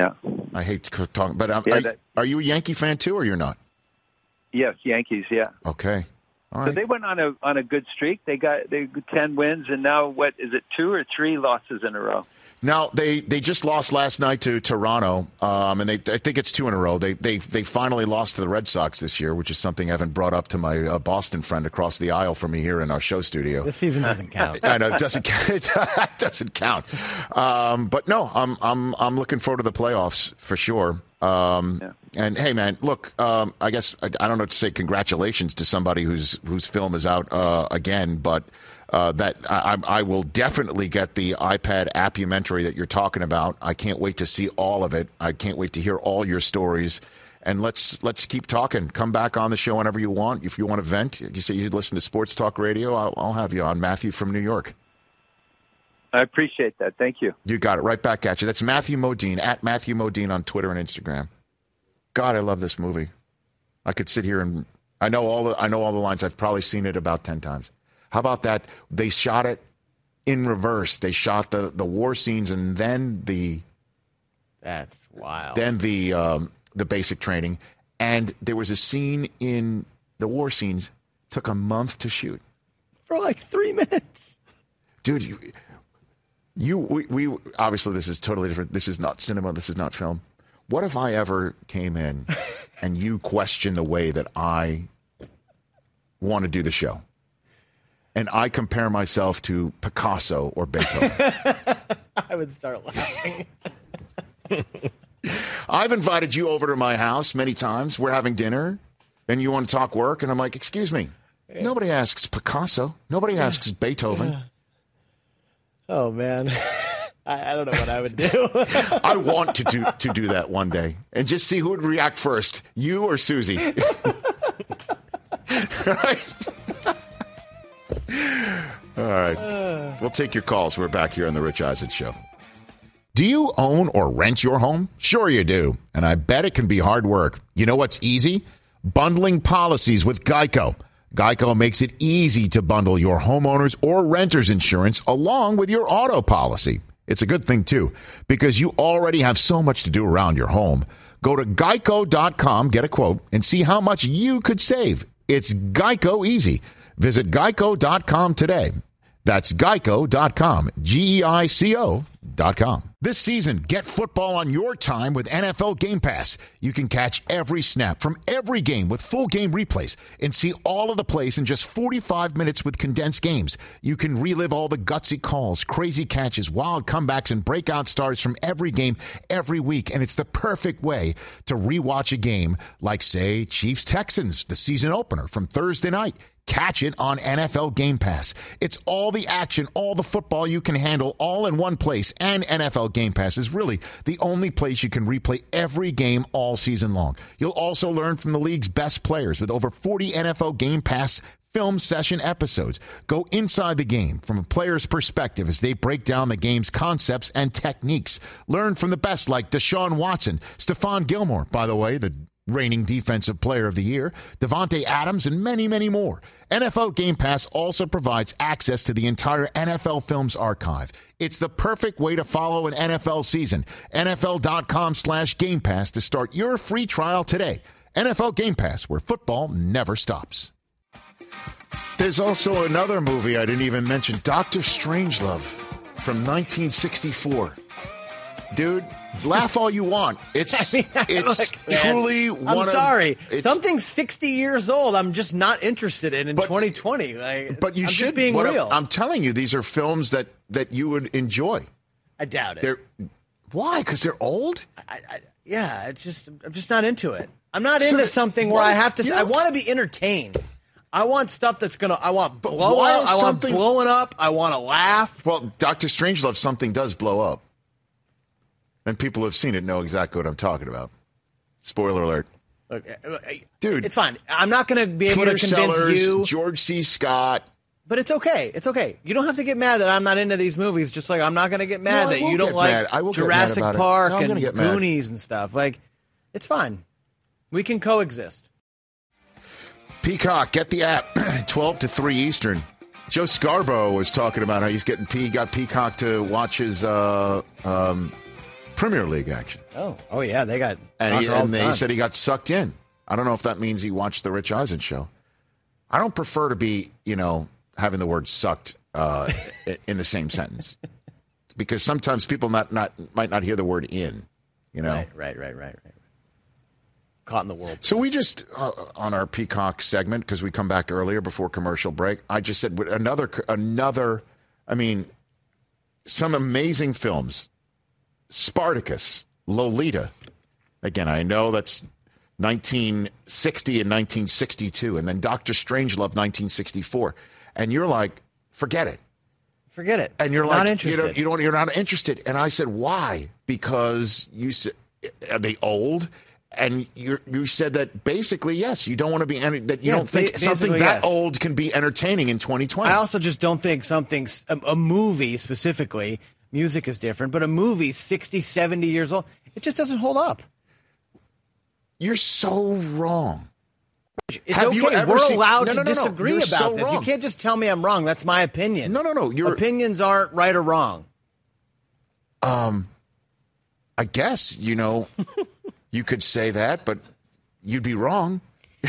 Speaker 5: I hate talking, but
Speaker 13: Yeah,
Speaker 5: are you a Yankee fan too, or you're not?
Speaker 13: Yes, Yankees. Yeah.
Speaker 5: Okay. All
Speaker 13: So
Speaker 5: right.
Speaker 13: they went on a good streak. They got 10 wins, and now what is it? 2 or 3 losses in a row?
Speaker 5: Now they just lost last night to Toronto, and I think it's 2 in a row. They finally lost to the Red Sox this year, which is something Evan brought up to my Boston friend across the aisle from me here in our show studio.
Speaker 6: This season doesn't count.
Speaker 5: I know it doesn't it doesn't count. But no, I'm looking forward to the playoffs for sure. And hey, man, look, I guess I don't know what to say. Congratulations to somebody whose film is out again, but. That I will definitely get the iPad appumentary that you're talking about. I can't wait to see all of it. I can't wait to hear all your stories. And let's keep talking. Come back on the show whenever you want. If you want to vent, you say you listen to Sports Talk Radio, I'll have you on. Matthew from New York.
Speaker 13: I appreciate that. Thank you.
Speaker 5: You got it. Right back at you. That's Matthew Modine, at Matthew Modine on Twitter and Instagram. God, I love this movie. I could sit here and I know all the lines. I've probably seen it about 10 times. How about that? They shot it in reverse. They shot the war scenes and then
Speaker 6: That's wild.
Speaker 5: Then the basic training. And there was a scene in the war scenes, took a month to shoot.
Speaker 6: For like 3 minutes.
Speaker 5: Dude, we obviously this is totally different. This is not cinema. This is not film. What if I ever came in and you questioned the way that I want to do the show? And I compare myself to Picasso or Beethoven.
Speaker 6: I would start laughing.
Speaker 5: I've invited you over to my house many times. We're having dinner, and you want to talk work, and I'm like, excuse me. Nobody asks Picasso. Nobody asks Beethoven.
Speaker 6: Oh, man. I don't know what I would do.
Speaker 5: I want to do that one day and just see who would react first, you or Susie. Right? All right. We'll take your calls. We're back here on The Rich Eisen Show. Do you own or rent your home? Sure you do. And I bet it can be hard work. You know what's easy? Bundling policies with Geico. Geico makes it easy to bundle your homeowner's or renter's insurance along with your auto policy. It's a good thing, too, because you already have so much to do around your home. Go to geico.com, get a quote, and see how much you could save. It's Geico easy. Visit geico.com today. That's geico.com, GEICO.com. This season, get football on your time with NFL Game Pass. You can catch every snap from every game with full game replays and see all of the plays in just 45 minutes with condensed games. You can relive all the gutsy calls, crazy catches, wild comebacks, and breakout stars from every game every week. And it's the perfect way to rewatch a game like, say, Chiefs-Texans, the season opener from Thursday night. Catch it on NFL Game Pass. It's all the action, all the football you can handle, all in one place. And NFL Game Pass is really the only place you can replay every game all season long. You'll also learn from the league's best players with over 40 NFL Game Pass film session episodes. Go inside the game from a player's perspective as they break down the game's concepts and techniques. Learn from the best like Deshaun Watson, Stephon Gilmore, by the way, the reigning defensive player of the year, Devontae Adams, and many, many more. NFL Game Pass also provides access to the entire NFL Films archive. It's the perfect way to follow an NFL season. NFL.com/Game Pass to start your free trial today. NFL Game Pass, where football never stops. There's also another movie I didn't even mention, Dr. Strangelove from 1964. Dude, laugh all you want. It's
Speaker 6: look,
Speaker 5: truly
Speaker 6: man,
Speaker 5: one
Speaker 6: I'm sorry.
Speaker 5: of...
Speaker 6: Something 60 years old I'm just not interested in 2020.
Speaker 5: But you
Speaker 6: I'm
Speaker 5: should
Speaker 6: just being real.
Speaker 5: I'm telling you, these are films that you would enjoy.
Speaker 6: I doubt it.
Speaker 5: Why? Because they're old?
Speaker 6: Yeah, I'm just not into it. I'm not into something where I have to... I want to be entertained. I want stuff that's going to... I want blow up. I want blowing up. I want to laugh.
Speaker 5: Well, Dr. Strangelove, something does blow up. And people who have seen it know exactly what I'm talking about. Spoiler alert.
Speaker 6: Look,
Speaker 5: dude,
Speaker 6: it's fine. I'm not going to be able
Speaker 5: Peter
Speaker 6: to convince
Speaker 5: Sellers,
Speaker 6: you.
Speaker 5: George C. Scott.
Speaker 6: But it's okay. It's okay. You don't have to get mad that I'm not into these movies, just like I'm not going to get mad that you don't like Jurassic Park and Goonies and stuff. Like, it's fine. We can coexist.
Speaker 5: Peacock, get the app. 12 to 3 Eastern. Joe Scarborough was talking about how he got Peacock to watch his Premier League action.
Speaker 6: Oh yeah, they got
Speaker 5: And they said he got sucked in. I don't know if that means he watched the Rich Eisen show. I don't prefer to be, having the word sucked in the same sentence. Because sometimes people might not hear the word in,
Speaker 6: Right. Caught in the whirlpool.
Speaker 5: So we just, on our Peacock segment, because we come back earlier before commercial break, I just said some amazing films. Spartacus, Lolita. Again, I know that's 1960 and 1962, and then Dr. Strangelove, 1964. And you're like, forget it.
Speaker 6: Forget it.
Speaker 5: And you're
Speaker 6: not
Speaker 5: like,
Speaker 6: interested.
Speaker 5: you're not interested. And I said, why? Because you said, are they old? And you said that basically, yes, you don't want to be that you don't think something that old can be entertaining in 2020.
Speaker 6: I also just don't think a movie specifically, music is different, but a movie 60, 70 years old, it just doesn't hold up.
Speaker 5: You're so wrong.
Speaker 6: It's okay. We're allowed to disagree about this. You can't just tell me I'm wrong. That's my opinion.
Speaker 5: No. Your
Speaker 6: opinions aren't right or wrong.
Speaker 5: I guess, you could say that, but you'd be wrong.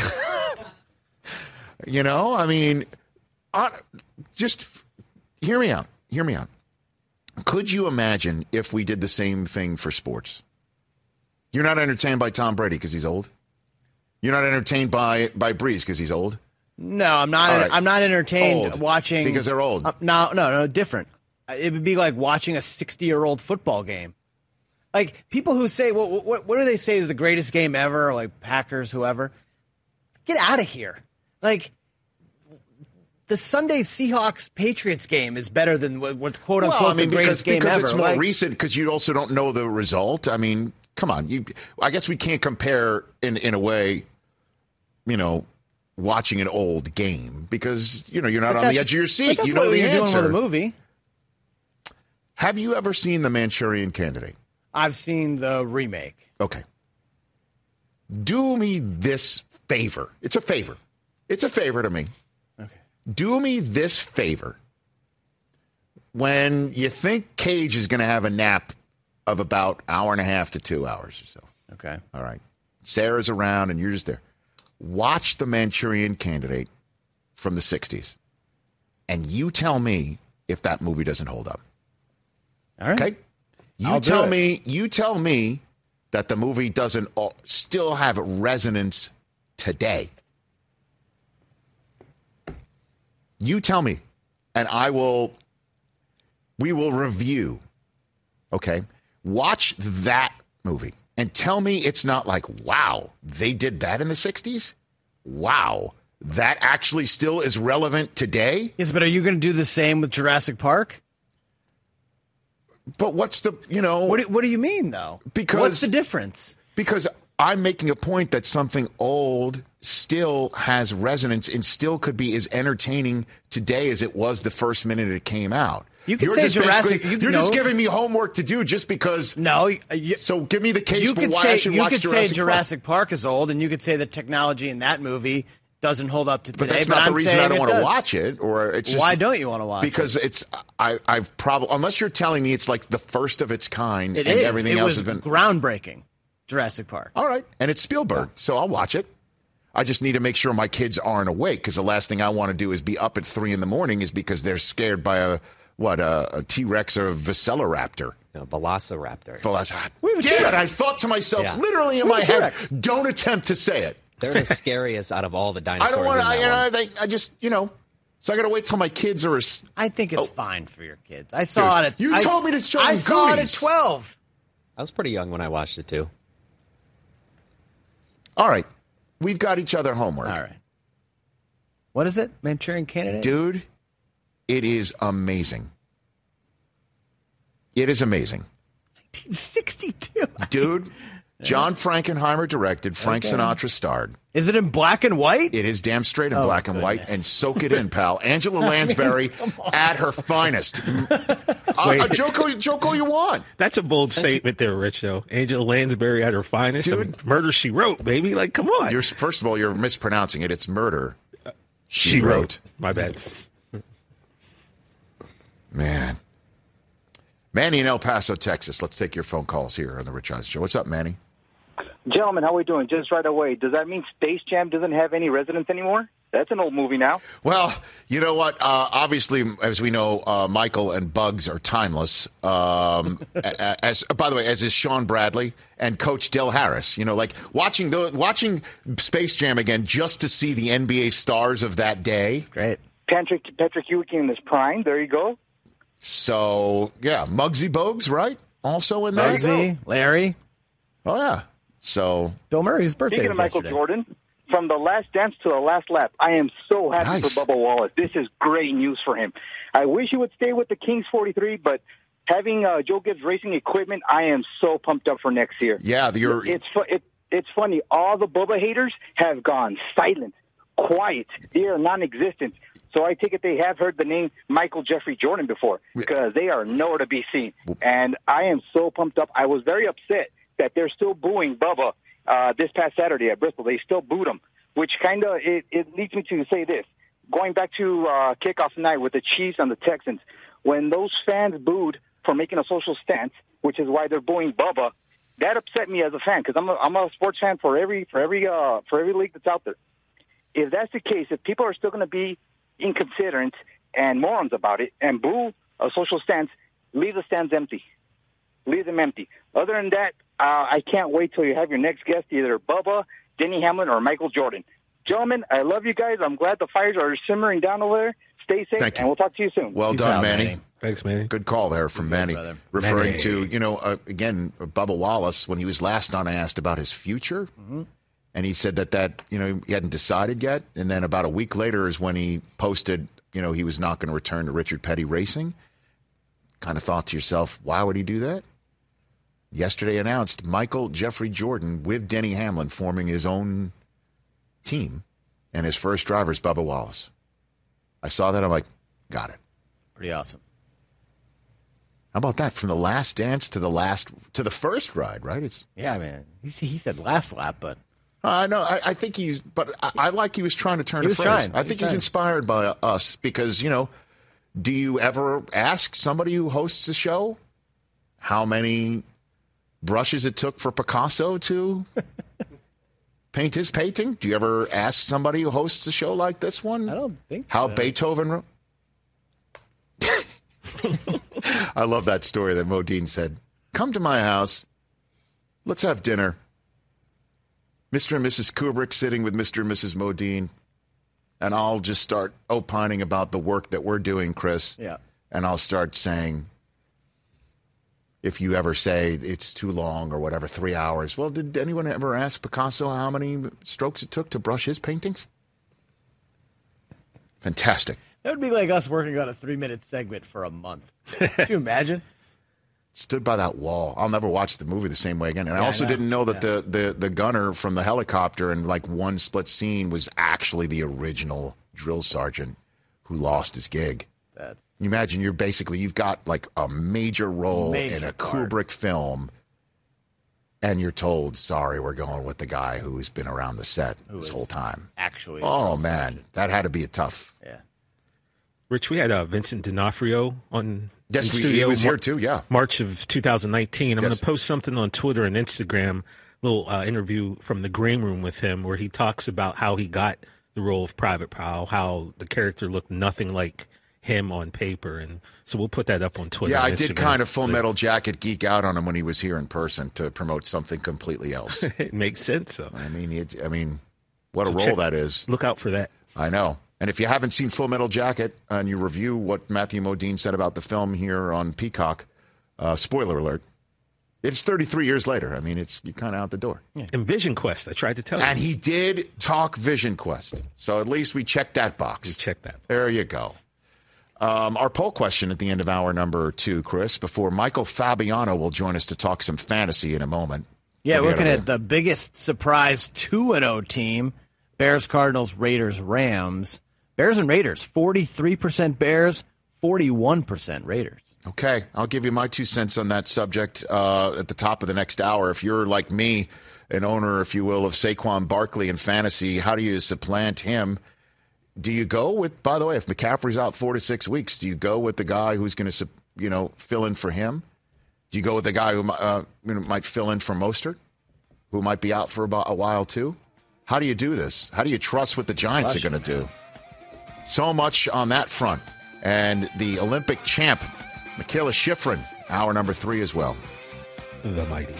Speaker 5: Just hear me out. Hear me out. Could you imagine if we did the same thing for sports? You're not entertained by Tom Brady because he's old? You're not entertained by Breeze because he's old?
Speaker 6: No, I'm not. Right. I'm not entertained watching
Speaker 5: because they're old.
Speaker 6: No, different. It would be like watching a 60-year-old football game. Like people who say, "Well, what do they say is the greatest game ever?" Like Packers, whoever. Get out of here! Like the Sunday Seahawks Patriots game is better than what's quote unquote the greatest game ever.
Speaker 5: Because it's more recent. Because you also don't know the result. I mean, come on. I guess we can't compare in a way. Watching an old game because you're not on the edge of your seat.
Speaker 6: That's
Speaker 5: you know
Speaker 6: what
Speaker 5: the
Speaker 6: you're
Speaker 5: answer.
Speaker 6: doing with a movie.
Speaker 5: Have you ever seen The Manchurian Candidate?
Speaker 6: I've seen the remake.
Speaker 5: Okay. Do me this favor. It's a favor. It's a favor to me.
Speaker 6: Okay.
Speaker 5: Do me this favor. When you think Cage is going to have a nap of about an hour and a half to 2 hours or so.
Speaker 6: Okay.
Speaker 5: All right. Sarah's around and you're just there. Watch The Manchurian Candidate from the 60s. And you tell me if that movie doesn't hold up.
Speaker 6: All right.
Speaker 5: Okay? You tell me that the movie doesn't still have resonance today. You tell me, and we will review. Okay? Watch that movie and tell me it's not like, wow, they did that in the 60s? Wow. That actually still is relevant today?
Speaker 6: Yes, but are you going to do the same with Jurassic Park?
Speaker 5: But what's the,
Speaker 6: What do you mean, though?
Speaker 5: Because
Speaker 6: what's the difference?
Speaker 5: Because I'm making a point that something old still has resonance and still could be as entertaining today as it was the first minute it came out.
Speaker 6: You could say Jurassic.
Speaker 5: You're just giving me homework to do just because.
Speaker 6: No.
Speaker 5: So give me the case for why I should watch Jurassic Park.
Speaker 6: You could say Jurassic Park is old, and you could say the technology in that movie doesn't hold up to today.
Speaker 5: But that's not the reason I don't want to watch it. Or it's just,
Speaker 6: why don't you want to watch it?
Speaker 5: Because I've probably, unless you're telling me it's like the first of its kind,
Speaker 6: it
Speaker 5: and
Speaker 6: is.
Speaker 5: Everything else has been
Speaker 6: groundbreaking. Jurassic Park.
Speaker 5: All right, and it's Spielberg, so I'll watch it. I just need to make sure my kids aren't awake because the last thing I want to do is be up at 3 a.m. is because they're scared by a T-Rex or a Velociraptor.
Speaker 8: No, Velociraptor.
Speaker 5: Damn it! I thought to myself, literally in my head, don't attempt to say it.
Speaker 8: They're the scariest out of all the dinosaurs.
Speaker 5: I don't want to. I just so I got to wait till my kids are.
Speaker 6: I think it's fine for your kids. I saw it.
Speaker 5: You told me to show
Speaker 6: I
Speaker 5: them
Speaker 6: saw
Speaker 5: Goonies.
Speaker 6: it at 12.
Speaker 8: I was pretty young when I watched it too.
Speaker 5: All right, we've got each other homework.
Speaker 6: All right. What is it? Manchurian Candidate?
Speaker 5: Dude, it is amazing. It is amazing.
Speaker 6: 1962.
Speaker 5: Dude, John Frankenheimer directed, Frank Sinatra starred.
Speaker 6: Is it in black and white?
Speaker 5: It is damn straight in black and white, and soak it in, pal. Angela Lansbury at her finest. Joke all you want.
Speaker 7: That's a bold statement there, Rich, though. Angela Lansbury at her finest.
Speaker 5: Dude.
Speaker 7: I mean, Murder, She Wrote, baby. Like, come on.
Speaker 5: First of all, you're mispronouncing it. It's Murder, She Wrote.
Speaker 7: My bad.
Speaker 5: Man. Manny in El Paso, Texas. Let's take your phone calls here on the Rich Eisen Show. What's up, Manny?
Speaker 14: Gentlemen, how are we doing? Just right away. Does that mean Space Jam doesn't have any residents anymore? That's an old movie now.
Speaker 5: Well, you know what? Obviously, as we know, Michael and Bugs are timeless. As by the way, as is Sean Bradley and Coach Del Harris. You know, like watching Space Jam again just to see the NBA stars of that day.
Speaker 6: Great.
Speaker 14: Patrick Ewing in his prime. There you go.
Speaker 5: So yeah, Muggsy Bogues, right? Also in there.
Speaker 6: Muggsy, Larry.
Speaker 5: Oh yeah. So
Speaker 6: Bill Murray's birthday
Speaker 14: Speaking
Speaker 6: was
Speaker 14: of Michael
Speaker 6: yesterday.
Speaker 14: Jordan, from the last dance to the last lap, I am so happy
Speaker 5: Nice.
Speaker 14: for Bubba Wallace. This is great news for him. I wish he would stay with the Kings 43, but having Joe Gibbs Racing equipment, I am so pumped up for next year.
Speaker 5: yeah,
Speaker 14: It's funny. All the Bubba haters have gone silent, quiet. They are non-existent. So I take it they have heard the name Michael Jeffrey Jordan before, because they are nowhere to be seen. And I am so pumped up. I was very upset that they're still booing Bubba this past Saturday at Bristol. They still booed him, which kind of it leads me to say this. Going back to kickoff night with the Chiefs and the Texans, when those fans booed for making a social stance, which is why they're booing Bubba, that upset me as a fan, because I'm a sports fan for every league that's out there. If that's the case, if people are still going to be inconsiderate and morons about it and boo a social stance, leave the stands empty. Leave them empty. Other than that, I can't wait till you have your next guest, either Bubba, Denny Hamlin, or Michael Jordan. Gentlemen, I love you guys. I'm glad the fires are simmering down over there. Stay safe,
Speaker 5: Thank you.
Speaker 14: and we'll talk to you soon.
Speaker 5: Well
Speaker 6: Peace
Speaker 5: done,
Speaker 6: out,
Speaker 5: Manny.
Speaker 6: Manny.
Speaker 7: Thanks, Manny.
Speaker 5: Good call there from Manny.
Speaker 6: brother.
Speaker 5: Referring
Speaker 6: Manny.
Speaker 5: to, again, Bubba Wallace, when he was last on, I asked about his future. And he said that he hadn't decided yet. And then about a week later is when he posted, he was not going to return to Richard Petty Racing. Kind of thought to yourself, why would he do that? Yesterday announced Michael Jeffrey Jordan with Denny Hamlin forming his own team. And his first driver is Bubba Wallace. I saw that. I'm like, got it.
Speaker 6: Pretty awesome.
Speaker 5: How about that? From the last dance to the first ride, right?
Speaker 6: Yeah, man. He said last lap, but
Speaker 5: I know. I think I like he was trying to turn
Speaker 6: He
Speaker 5: a
Speaker 6: was
Speaker 5: phrase.
Speaker 6: trying.
Speaker 5: I
Speaker 6: He
Speaker 5: think
Speaker 6: was
Speaker 5: he's inspired by us because, do you ever ask somebody who hosts a show how many brushes it took for Picasso to paint his painting? Do you ever ask somebody who hosts a show like this one?
Speaker 6: I don't think
Speaker 5: how
Speaker 6: so.
Speaker 5: Beethoven wrote? I love that story that Modine said, come to my house. Let's have dinner. Mr. and Mrs. Kubrick sitting with Mr. and Mrs. Modine. And I'll just start opining about the work that we're doing, Chris.
Speaker 6: Yeah.
Speaker 5: And I'll start saying, if you ever say it's too long or whatever, 3 hours. Well, did anyone ever ask Picasso how many strokes it took to brush his paintings? Fantastic.
Speaker 6: that would be like us working on a 3-minute segment for a month. Can you imagine?
Speaker 5: Stood by that wall. I'll never watch the movie the same way again. And I
Speaker 6: Yeah,
Speaker 5: also
Speaker 6: I know.
Speaker 5: didn't know that the gunner from the helicopter in like one split scene was actually the original drill sergeant who lost his gig.
Speaker 6: That's
Speaker 5: You imagine you've got like a major role in a Kubrick film, and you're told, sorry, we're going with the guy who's been around the set this whole time.
Speaker 6: actually.
Speaker 5: Oh, man. That had to be a tough.
Speaker 6: Yeah.
Speaker 7: Rich, we had Vincent D'Onofrio on
Speaker 5: Yes,
Speaker 7: in
Speaker 5: he
Speaker 7: studio
Speaker 5: was here too, yeah.
Speaker 7: March of 2019. I'm
Speaker 5: Yes.
Speaker 7: going to post something on Twitter and Instagram, little interview from the green room with him where he talks about how he got the role of Private Powell, how the character looked nothing like him on paper. And so we'll put that up on Twitter.
Speaker 5: Yeah,
Speaker 7: and
Speaker 5: I did
Speaker 7: Instagram.
Speaker 5: kind of Full Metal Jacket geek out on him when he was here in person to promote something completely else.
Speaker 7: It makes sense. So.
Speaker 5: I mean, what a
Speaker 7: So
Speaker 5: role
Speaker 7: check-
Speaker 5: that is.
Speaker 7: Look out for that.
Speaker 5: I know. And if you haven't seen Full Metal Jacket and you review what Matthew Modine said about the film here on Peacock, spoiler alert, it's 33 years later. I mean, you're kind of out the door.
Speaker 7: And Vision Quest, I tried to tell you.
Speaker 5: And he did talk Vision Quest. So at least we checked that box.
Speaker 7: We checked that.
Speaker 5: There you go. Our poll question at the end of hour number 2, Chris, before Michael Fabiano will join us to talk some fantasy in a moment.
Speaker 6: Yeah,
Speaker 5: What do
Speaker 6: we're
Speaker 5: you got
Speaker 6: looking
Speaker 5: over
Speaker 6: at the biggest surprise 2-0 team. Bears, Cardinals, Raiders, Rams. Bears and Raiders, 43% Bears, 41% Raiders.
Speaker 5: Okay, I'll give you my 2 cents on that subject at the top of the next hour. If you're like me, an owner, if you will, of Saquon Barkley in fantasy, how do you supplant him? Do you go with, by the way, if McCaffrey's out 4 to 6 weeks, do you go with the guy who's going to, fill in for him? Do you go with the guy who might fill in for Mostert, who might be out for about a while too? How do you do this? How do you trust what the Giants are going to do? So much on that front. And the Olympic champ, Mikaela Shiffrin, hour number 3 as well.
Speaker 7: The mighty.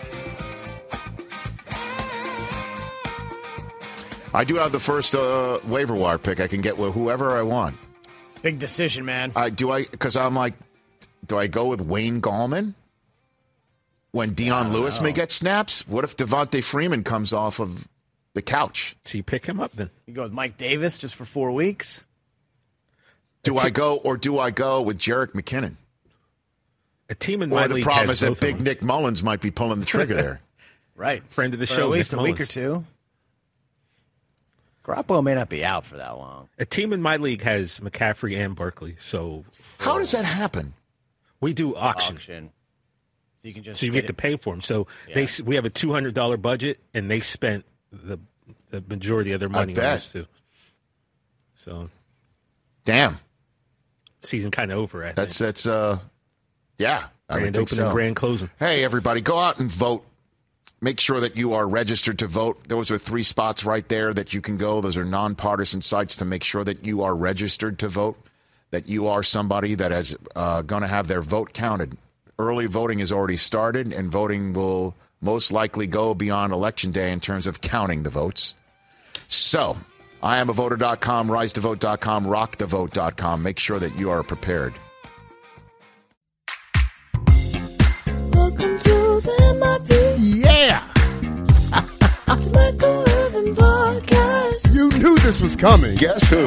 Speaker 5: I do have the first waiver wire pick. I can get with whoever I want.
Speaker 6: Big decision, man.
Speaker 5: Because I'm like, do I go with Wayne Gallman when Dion Lewis may get snaps? What if Devontae Freeman comes off of the couch?
Speaker 7: So you pick him up then.
Speaker 6: You go with Mike Davis just for 4 weeks?
Speaker 5: Do I go with Jerick McKinnon?
Speaker 7: A team in my league
Speaker 5: the problem
Speaker 7: has
Speaker 5: is that
Speaker 7: both
Speaker 5: Big
Speaker 7: of them.
Speaker 5: Nick Mullins might be pulling the trigger there.
Speaker 6: Right.
Speaker 7: Friend of the
Speaker 6: For
Speaker 7: show,
Speaker 6: at least
Speaker 7: Nick
Speaker 6: a week or
Speaker 7: Mullins.
Speaker 6: two. Garoppolo may not be out for that long.
Speaker 7: A team in my league has McCaffrey and Barkley. So
Speaker 5: how does that happen?
Speaker 7: We do auction.
Speaker 6: So you can just
Speaker 7: get to pay for them. So we have a $200 budget, and they spent the majority of their money on this too. So,
Speaker 5: damn,
Speaker 7: season kind of over. I think.
Speaker 5: That's yeah.
Speaker 7: Grand opening, grand closing.
Speaker 5: Hey, everybody, go out and vote. Make sure that you are registered to vote. Those are 3 spots right there that you can go. Those are nonpartisan sites to make sure that you are registered to vote, that you are somebody that is going to have their vote counted. Early voting has already started, and voting will most likely go beyond Election Day in terms of counting the votes. So, IamAvoter.com, RiseToVote.com, RockTheVote.com. Make sure that you are prepared.
Speaker 15: Welcome to the MIP.
Speaker 16: Yeah!
Speaker 15: The Michael Irvin Podcast.
Speaker 16: You knew this was coming.
Speaker 5: Guess who?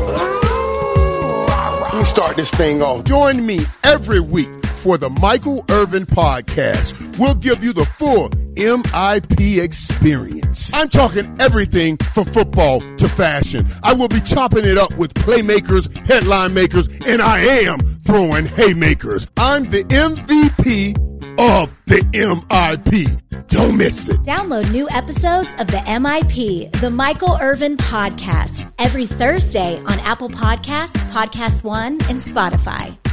Speaker 16: We'll start this thing off. Join me every week for the Michael Irvin Podcast. We'll give you the full MIP experience. I'm talking everything from football to fashion. I will be chopping it up with playmakers, headline makers, and I am throwing haymakers. I'm the MVP of the MIP. Don't miss it.
Speaker 17: Download new episodes of the MIP, the Michael Irvin Podcast, every Thursday on Apple Podcasts, Podcast One, and Spotify.